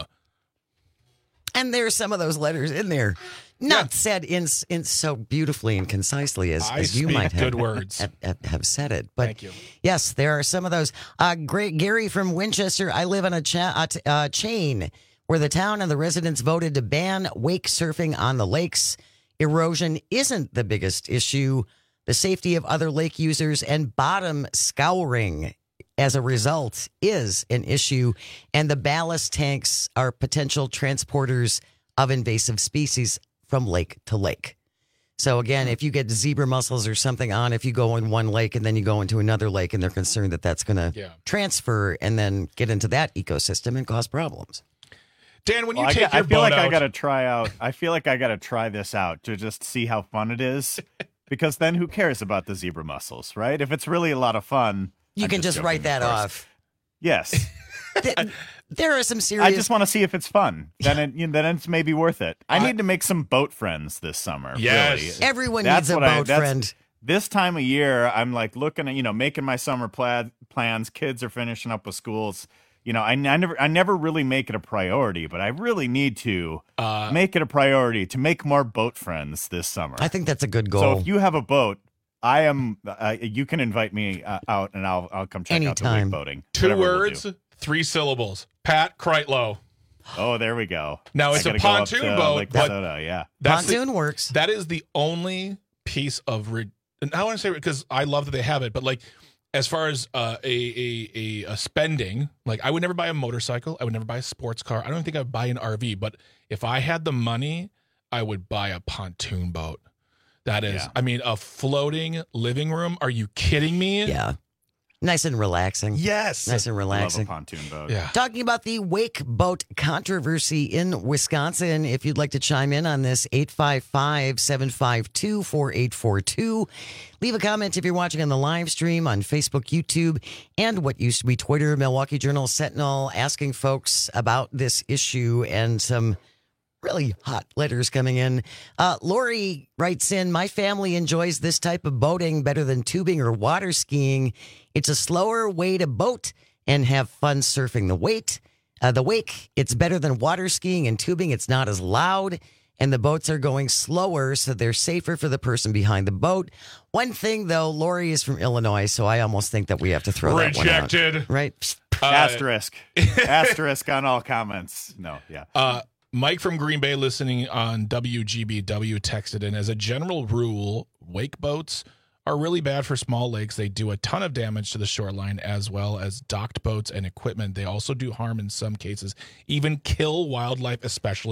And there's some of those letters in there, not said in in so beautifully and concisely as, I as you speak might have, good words. have, have, have said it. But Thank you. yes, there are some of those. Uh, great Gary from Winchester. I live on a cha- uh, t- uh, chain where the town and the residents voted to ban wake surfing on the lakes. Erosion isn't the biggest issue. The safety of other lake users and bottom scouring as a result is an issue, and the ballast tanks are potential transporters of invasive species from lake to lake. So again, if you get zebra mussels or something on, if you go in one lake and then you go into another lake and they're concerned that that's going to Yeah. transfer and then get into that ecosystem and cause problems. Dan, when you Well, I, take got- your I feel boat like out, I got to try out. I feel like I got to try this out to just see how fun it is, because then who cares about the zebra mussels, right? If it's really a lot of fun, You I'm can just joking, write of that course. off. Yes, Th- There are some serious. I just want to see if it's fun. Then it, you know, then it's maybe worth it. I need to make some boat friends this summer. Yes. really. Everyone That's needs a what I- boat that's- friend. This time of year, I'm like looking at, you know, making my summer plaid plans. Kids are finishing up with schools. You know, I, I never, I never really make it a priority, but I really need to Uh, make it a priority to make more boat friends this summer. I think that's a good goal. So if you have a boat, I am. Uh, you can invite me uh, out, and I'll I'll come check out the Anytime. wake boating. two Whatever we'll words, do. three syllables. Pat Kreitlow. Oh, there we go. Now, I it's a gotta go up pontoon to boat, Lake but- Minnesota, yeah. That's the- Pontoon works. That is the only piece of, re- and I want to say because I love that they have it, but like as far as uh, a, a a a spending, like I would never buy a motorcycle, I would never buy a sports car. I don't think I'd buy an R V, but if I had the money, I would buy a pontoon boat. That is, Yeah. I mean, a floating living room. Are you kidding me? Yeah. Nice and relaxing. Yes. Nice and I love a relaxing. pontoon boat. Yeah. Talking about the wake boat controversy in Wisconsin. If you'd like to chime in on this, eight five five, seven five two, four eight four two. Leave a comment if you're watching on the live stream on Facebook, YouTube, and what used to be Twitter, Milwaukee Journal, Sentinel, asking folks about this issue and some really hot letters coming in. Uh, Lori writes in, my family enjoys this type of boating better than tubing or water skiing. It's a slower way to boat and have fun surfing the wait. Uh, the wake, it's better than water skiing and tubing. It's not as loud, and the boats are going slower, so they're safer for the person behind the boat. One thing, though, Lori is from Illinois, so I almost think that we have to throw that one out. Rejected. Right? Uh, Asterisk. Asterisk on all comments. No, yeah. Uh, Mike from Green Bay listening on W G B W texted in, as a general rule, wake boats are really bad for small lakes. They do a ton of damage to the shoreline as well as docked boats and equipment. They also do harm in some cases, even kill wildlife, especially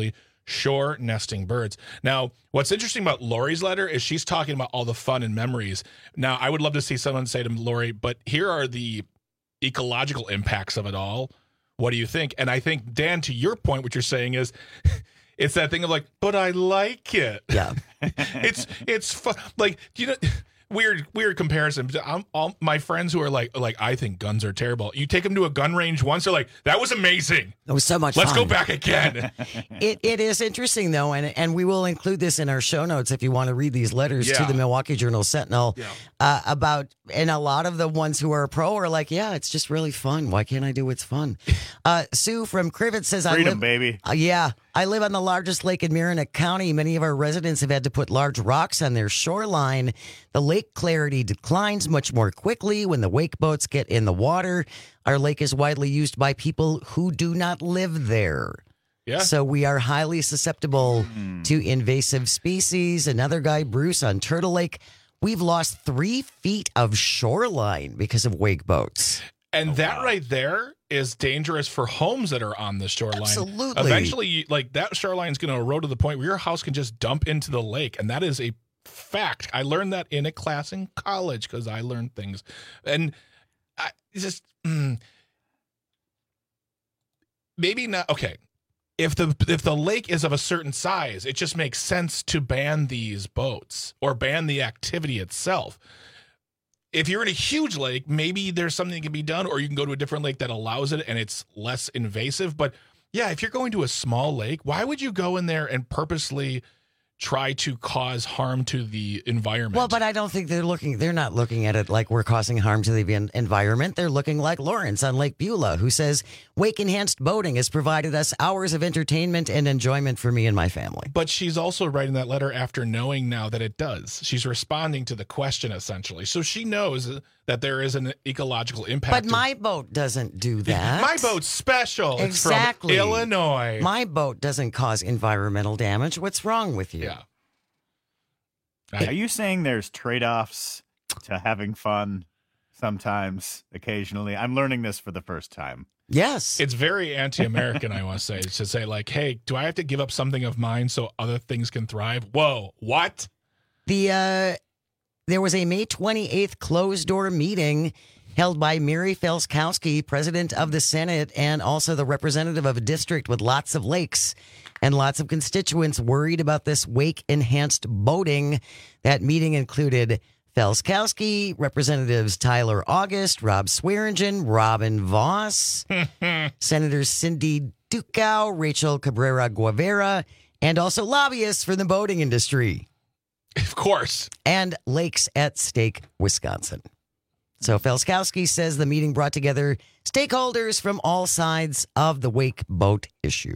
shore nesting birds. Now, what's interesting about Lori's letter is she's talking about all the fun and memories. Now, I would love to see someone say to Lori, but here are the ecological impacts of it all. What do you think? And I think, Dan, to your point, what you're saying is it's that thing of like, but I like it. Yeah. it's it's fun. Like, you know, weird weird comparison. I'm, all my friends who are like, like I think guns are terrible. You take them to a gun range once, they're like, that was amazing. It was so much Let's fun. go back again. It it is interesting though, and and we will include this in our show notes if you want to read these letters Yeah. to the Milwaukee Journal Sentinel Yeah. uh, about. And a lot of the ones who are pro are like, yeah, it's just really fun. Why can't I do what's fun? Uh, Sue from Crivet says, Freedom, I live, baby. Uh, yeah, I live on the largest lake in Merrimack County. Many of our residents have had to put large rocks on their shoreline. The lake clarity declines much more quickly when the wake boats get in the water. Our lake is widely used by people who do not live there. Yeah. So we are highly susceptible to invasive species. Another guy, Bruce, on Turtle Lake, we've lost three feet of shoreline because of wake boats. And that right there is dangerous for homes that are on the shoreline. Absolutely. Eventually, you- like that shoreline is going to erode to the point where your house can just dump into the lake. And that is a fact. I learned that in a class in college because I learned things. And I it's just, mm, maybe not. Okay. If the if the lake is of a certain size, it just makes sense to ban these boats or ban the activity itself. If you're in a huge lake, maybe there's something that can be done, or you can go to a different lake that allows it and it's less invasive. But yeah, if you're going to a small lake, why would you go in there and purposely try to cause harm to the environment? Well, but I don't think they're looking, they're not looking at it like we're causing harm to the en- environment. They're looking like Lawrence on Lake Beulah, who says, wake enhanced boating has provided us hours of entertainment and enjoyment for me and my family. But she's also writing that letter after knowing now that it does. She's responding to the question, essentially. So she knows that there is an ecological impact. But my boat doesn't do that. My boat's special. Exactly. It's from Illinois. My boat doesn't cause environmental damage. What's wrong with you? Yeah. Are you saying there's trade-offs to having fun sometimes, occasionally? I'm learning this for the first time. Yes. It's very anti-American, I want to say, to say like, hey, do I have to give up something of mine so other things can thrive? Whoa, what? The uh, there was a May twenty-eighth closed-door meeting held by Mary Felskowski, president of the Senate, and also the representative of a district with lots of lakes and lots of constituents worried about this wake-enhanced boating. That meeting included Felskowski, Representatives Tyler August, Rob Swearingen, Robin Voss, Senators Cindy Dukow, Rachel Cabrera Guevara, and also lobbyists for the boating industry. Of course. And Lakes at Stake, Wisconsin. So Felskowski says the meeting brought together stakeholders from all sides of the wake boat issue.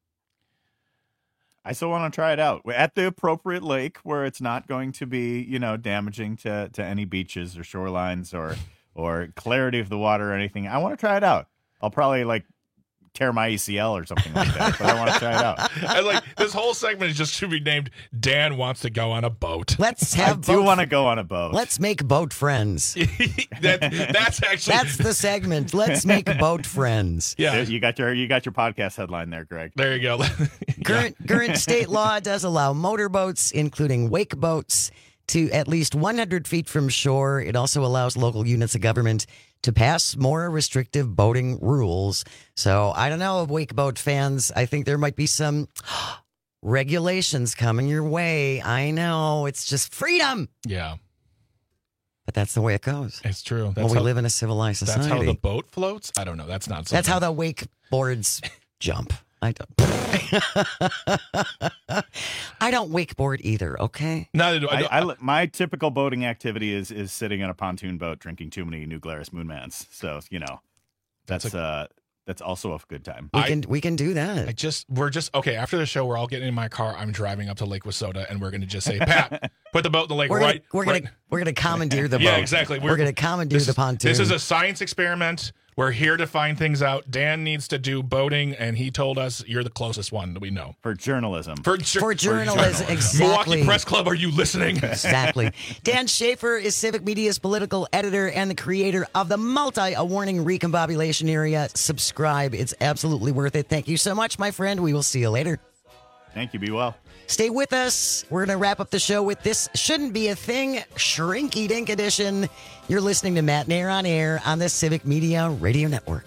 I still want to try it out at the appropriate lake where it's not going to be, you know, damaging to, to any beaches or shorelines or or clarity of the water or anything. I want to try it out. I'll probably like tear my A C L or something like that, but I want to try it out. I like this whole segment is just should be named Dan Wants to Go on a Boat. Let's I have do boat want to go on a boat. Let's make boat friends. that, that's actually That's the segment. Let's make boat friends. Yeah. There- you got your you got your podcast headline there, Greg. There you go. Current current state law does allow motorboats, including wake boats, to at least one hundred feet from shore. It also allows local units of government to pass more restrictive boating rules. So I don't know, wake boat fans. I think there might be some regulations coming your way. I know, it's just freedom. Yeah. But that's the way it goes. It's true. Well, That's we how- live in a civilized That's society. how the boat floats? I don't know. That's not something. That's how the wakeboards jump. I don't. I don't wakeboard either. Okay. Neither do I. I, I li- my typical boating activity is is sitting on a pontoon boat drinking too many New Glarus Moonmans. So you know, that's That's a- uh that's also a good time. We I- can we can do that. I just we're just okay. After the show, we're all getting in my car. I'm driving up to Lake Wissota, and we're going to just say, "Pat, put the boat in the lake We're right." gonna we're right- gonna we're gonna commandeer the boat. Yeah, exactly. We're, gonna commandeer this the is- pontoon. This is a science experiment. We're here to find things out. Dan needs to do boating, and he told us you're the closest one that we know For journalism. for, ju- For journalism, exactly. Milwaukee Press Club, are you listening? Exactly. Dan Schaefer is Civic Media's political editor and the creator of the multi-awarding Recombobulation Area. Subscribe. It's absolutely worth it. Thank you so much, my friend. We will see you later. Thank you. Be well. Stay with us. We're going to wrap up the show with This Shouldn't Be a Thing, Shrinky Dink Edition. You're listening to Matt Nair on Air on the Civic Media Radio Network.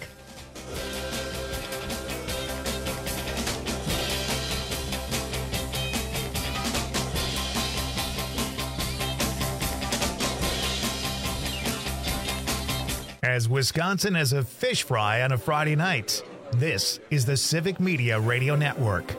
As Wisconsin has a fish fry on a Friday night, this is the Civic Media Radio Network.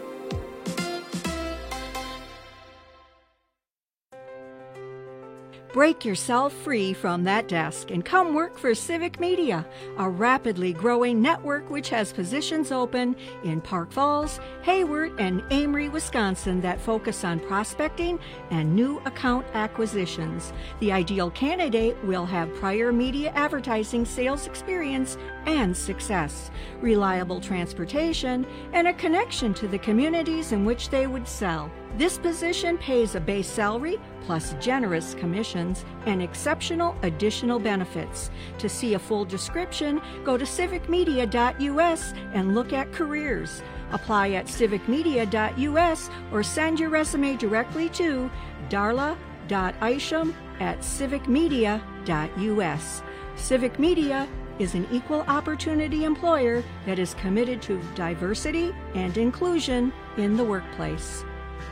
Break yourself free from that desk and come work for Civic Media, a rapidly growing network which has positions open in Park Falls, Hayward, and Amory, Wisconsin that focus on prospecting and new account acquisitions. The ideal candidate will have prior media advertising sales experience and success, reliable transportation, and a connection to the communities in which they would sell. This position pays a base salary plus generous commissions and exceptional additional benefits. To see a full description, go to civic media dot U S and look at careers. Apply at civic media dot U S or send your resume directly to darla dot isham at civic media dot U S. Civic Media is an equal opportunity employer that is committed to diversity and inclusion in the workplace.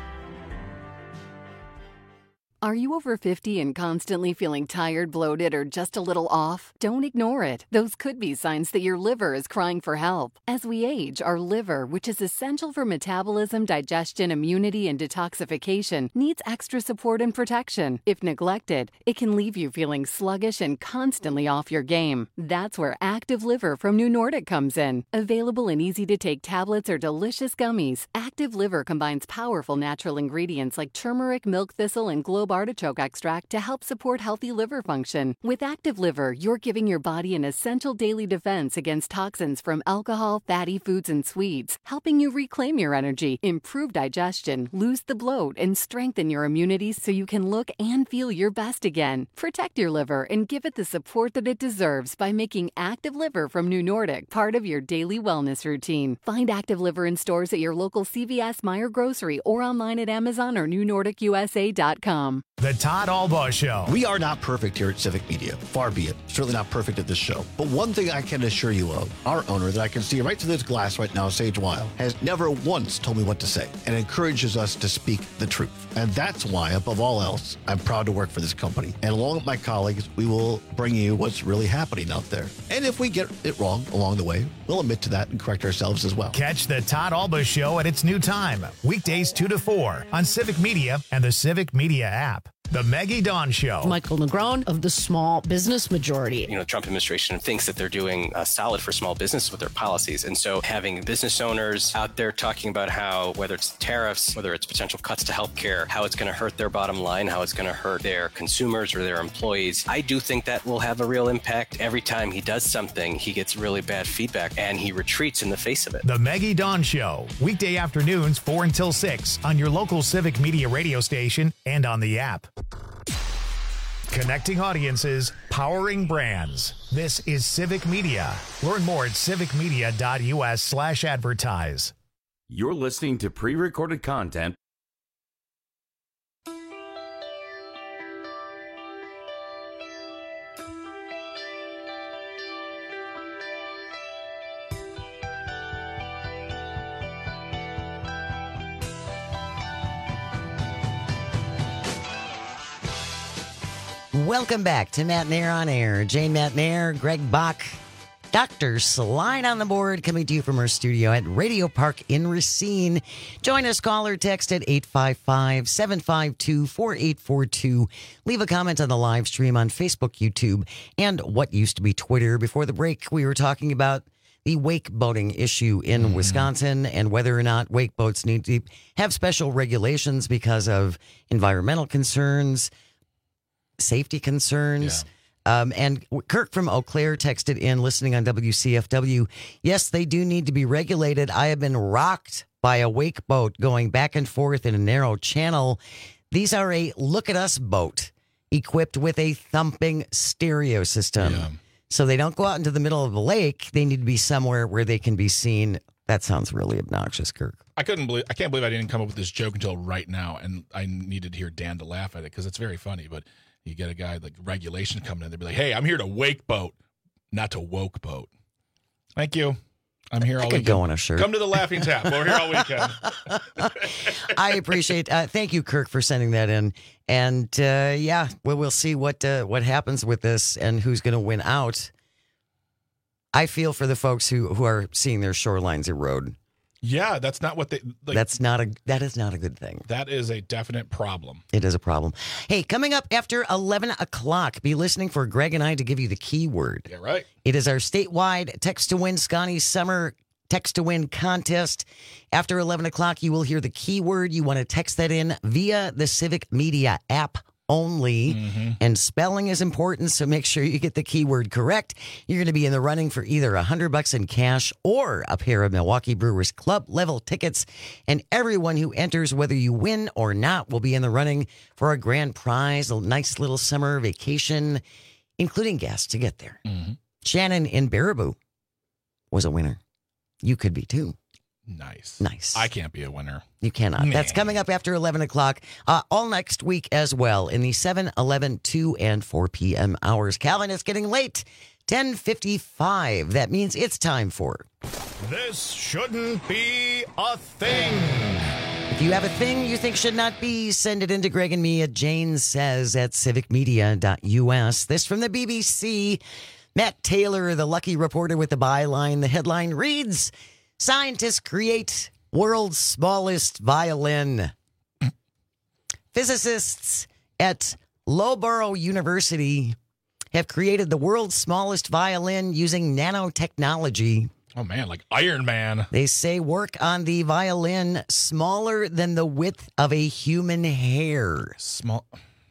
Are you over fifty and constantly feeling tired, bloated, or just a little off? Don't ignore it. Those could be signs that your liver is crying for help. As we age, our liver, which is essential for metabolism, digestion, immunity, and detoxification, needs extra support and protection. If neglected, it can leave you feeling sluggish and constantly off your game. That's where Active Liver from New Nordic comes in. Available in easy-to-take tablets or delicious gummies, Active Liver combines powerful natural ingredients like turmeric, milk thistle, and globe artichoke extract to help support healthy liver function. With Active Liver, you're giving your body an essential daily defense against toxins from alcohol, fatty foods, and sweets, helping you reclaim your energy, improve digestion, lose the bloat, and strengthen your immunity so you can look and feel your best again. Protect your liver and give it the support that it deserves by making Active Liver from New Nordic part of your daily wellness routine. Find Active Liver in stores at your local C V S, Meijer Grocery, or online at Amazon or new nordic u s a dot com. The Todd Albaugh Show. We are not perfect here at Civic Media. Far be it. Certainly not perfect at this show. But one thing I can assure you of, our owner that I can see right through this glass right now, Sage Weil, has never once told me what to say and encourages us to speak the truth. And that's why, above all else, I'm proud to work for this company. And along with my colleagues, we will bring you what's really happening out there. And if we get it wrong along the way, we'll admit to that and correct ourselves as well. Catch the Todd Albaugh Show at its new time, weekdays two to four on Civic Media and the Civic Media app. The Maggie Dawn Show. Michael Negron of the Small Business Majority. You know, the Trump administration thinks that they're doing uh, solid for small business with their policies. And so having business owners out there talking about how, whether it's tariffs, whether it's potential cuts to healthcare, how it's going to hurt their bottom line, how it's going to hurt their consumers or their employees, I do think that will have a real impact. Every time he does something, he gets really bad feedback and he retreats in the face of it. The Maggie Dawn Show, weekday afternoons four until six on your local Civic Media radio station and on the app. Connecting audiences, powering brands. This is Civic Media. Learn more at civic media dot U S slash advertise. You're listening to pre-recorded content. Welcome back to Matt Nair on Air. Jane Matt Nair, Greg Bach, Doctor Slide on the board, coming to you from our studio at Radio Park in Racine. Join us, call or text at eight five five, seven five two, four eight four two. Leave a comment on the live stream on Facebook, YouTube, and what used to be Twitter. Before the break, we were talking about the wake boating issue in mm-hmm. Wisconsin and whether or not wake boats need to have special regulations because of environmental concerns, safety concerns. Yeah. Um, and Kirk from Eau Claire texted in, listening on W C F W. Yes, they do need to be regulated. I have been rocked by a wake boat going back and forth in a narrow channel. These are a look at us boat equipped with a thumping stereo system. Yeah. So they don't go out into the middle of the lake. They need to be somewhere where they can be seen. That sounds really obnoxious, Kirk. I couldn't believe, I can't believe I didn't come up with this joke until right now, and I needed to hear Dan to laugh at it because it's very funny. But you get a guy like regulation coming in, they'd be like, "Hey, I'm here to wake boat, not to woke boat." Thank you. I'm here I all could weekend. go on a shirt. Come to the Laughing Tap. We're here all weekend. I appreciate. Uh, thank you, Kirk, for sending that in. And uh, yeah, well, we'll see what uh, what happens with this and who's going to win out. I feel for the folks who, who are seeing their shorelines erode. Yeah, that's not what they. Like, That's not a that is not a good thing. that is a definite problem. It is a problem. Hey, coming up after eleven o'clock, be listening for Greg and I to give you the keyword. Yeah, right. It is our statewide Text to Win Scotty Summer Text to Win contest. After eleven o'clock, you will hear the keyword. You want to text that in via the Civic Media app only. Mm-hmm. And spelling is important, so make sure you get the keyword correct. You're going to be in the running for either a hundred bucks in cash or a pair of Milwaukee Brewers Club level tickets. And everyone who enters, whether you win or not, will be in the running for a grand prize, a nice little summer vacation, including gas to get there. Mm-hmm. Shannon in Baraboo was a winner. You could be too. Nice. Nice. I can't be a winner. You cannot. Nah. That's coming up after eleven o'clock, uh, all next week as well in the seven, eleven, two, and four p.m. hours. Calvin, it's getting late. ten fifty-five. That means it's time for... This shouldn't be a thing. If you have a thing you think should not be, send it in to Greg and me at Jane Says at civic media dot u s. This from the B B C. Matt Taylor, the lucky reporter with the byline. The headline reads... Scientists create world's smallest violin. Physicists at Loughborough University have created the world's smallest violin using nanotechnology. Oh, man, like Iron Man. They say work on the violin smaller than the width of a human hair. Small.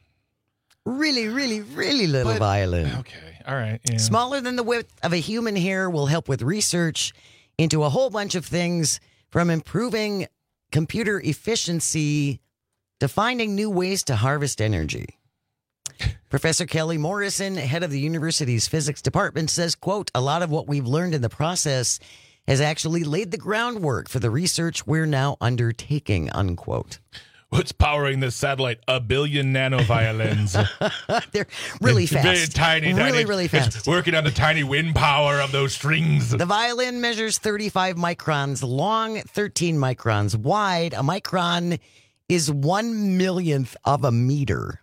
Really, really, really little But- violin. Okay, all right. Yeah. Smaller than the width of a human hair will help with research into a whole bunch of things, from improving computer efficiency to finding new ways to harvest energy. Professor Kelly Morrison, head of the university's physics department, says, quote, a lot of what we've learned in the process has actually laid the groundwork for the research we're now undertaking, unquote. What's powering this satellite? A billion nanoviolins. They're really It's fast. Very tiny, Really, tiny. really It's fast. working on the tiny wind power of those strings. The violin measures thirty-five microns long, thirteen microns wide. A micron is one millionth of a meter.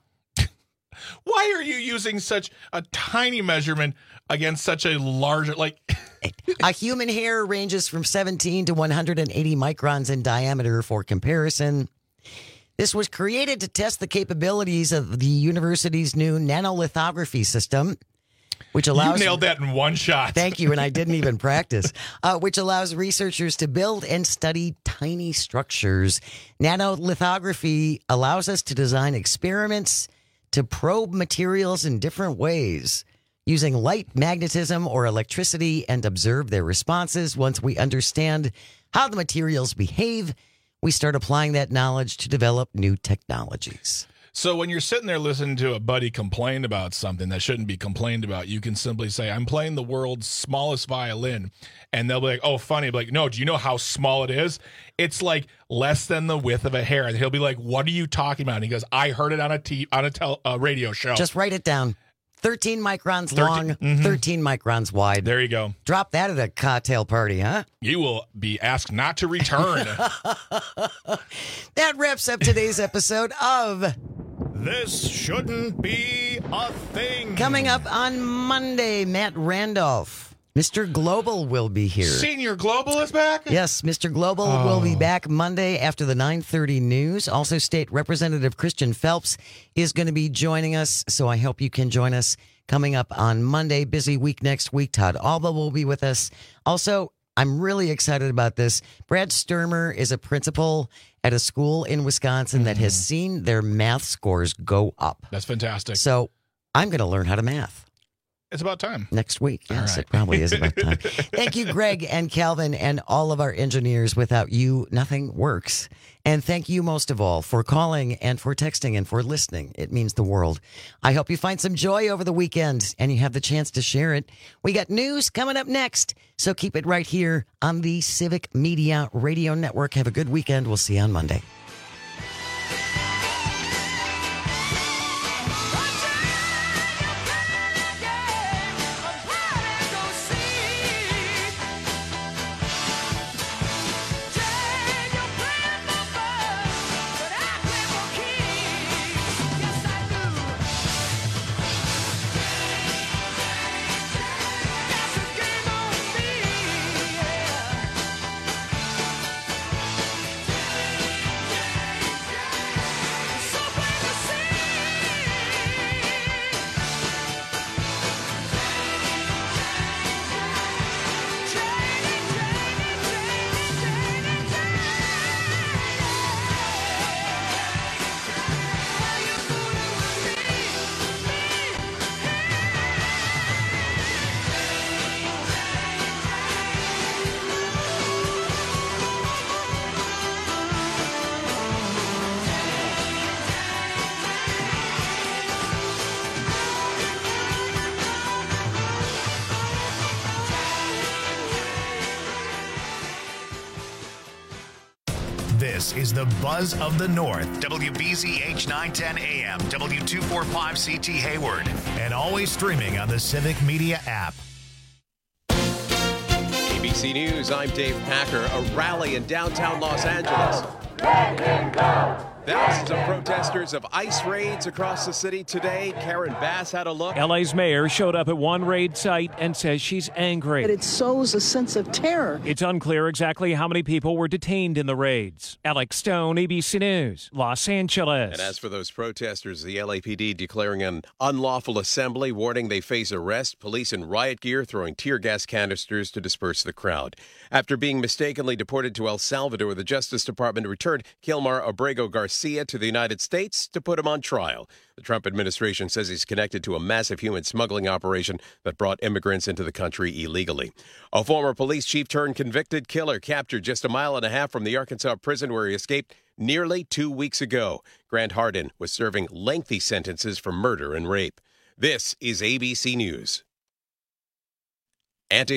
Why are you using such a tiny measurement against such a large, like... A human hair ranges from seventeen to one hundred eighty microns in diameter for comparison. This was created to test the capabilities of the university's new nanolithography system, which allows... You nailed that in one shot. Thank you, and I didn't even practice. Uh, which allows researchers to build and study tiny structures. Nanolithography allows us to design experiments to probe materials in different ways, using light, magnetism, or electricity, and observe their responses. Once we understand how the materials behave, we start applying that knowledge to develop new technologies. So when you're sitting there listening to a buddy complain about something that shouldn't be complained about, you can simply say, I'm playing the world's smallest violin. And they'll be like, oh, funny. Be like, no, do you know how small it is? It's like less than the width of a hair. And he'll be like, what are you talking about? And he goes, I heard it on a t- on a tel- uh, radio show. Just write it down. thirteen microns thirteen long, mm-hmm. thirteen microns wide. There you go. Drop that at a cocktail party, huh? You will be asked not to return. That wraps up today's episode of This Shouldn't Be a Thing. Coming up on Monday, Matt Randolph. Mister Global will be here. Senior Global is back? Yes, Mister Global Oh. will be back Monday after the nine thirty news. Also, State Representative Christian Phelps is going to be joining us, so I hope you can join us coming up on Monday. Busy week next week. Todd Alba will be with us. Also, I'm really excited about this. Brad Sturmer is a principal at a school in Wisconsin that has seen their math scores go up. That's fantastic. So I'm going to learn how to math. It's about time. Next week. Yes, right. it probably is about time. Thank you, Greg and Calvin, and all of our engineers. Without you, nothing works. And thank you most of all for calling and for texting and for listening. It means the world. I hope you find some joy over the weekend and you have the chance to share it. We got news coming up next, so keep it right here on the Civic Media Radio Network. Have a good weekend. We'll see you on Monday. This is the Buzz of the North. W B Z H nine ten A M, W two forty-five C T Hayward, and always streaming on the Civic Media app. A B C News, I'm Dave Packer. A rally in downtown Los Angeles. Thousands of protesters of ICE raids across the city today. Karen Bass had a look. L A's mayor showed up at one raid site and says she's angry. It sows a sense of terror. It's unclear exactly how many people were detained in the raids. Alex Stone, A B C News, Los Angeles. And as for those protesters, the L A P D declaring an unlawful assembly, warning they face arrest, police in riot gear throwing tear gas canisters to disperse the crowd. After being mistakenly deported to El Salvador, the Justice Department returned Kilmar Abrego Garcia to the United States to put him on trial. The Trump administration says he's connected to a massive human smuggling operation that brought immigrants into the country illegally. A former police chief turned convicted killer captured just a mile and a half from the Arkansas prison where he escaped nearly two weeks ago. Grant Hardin was serving lengthy sentences for murder and rape. This is A B C News. Anti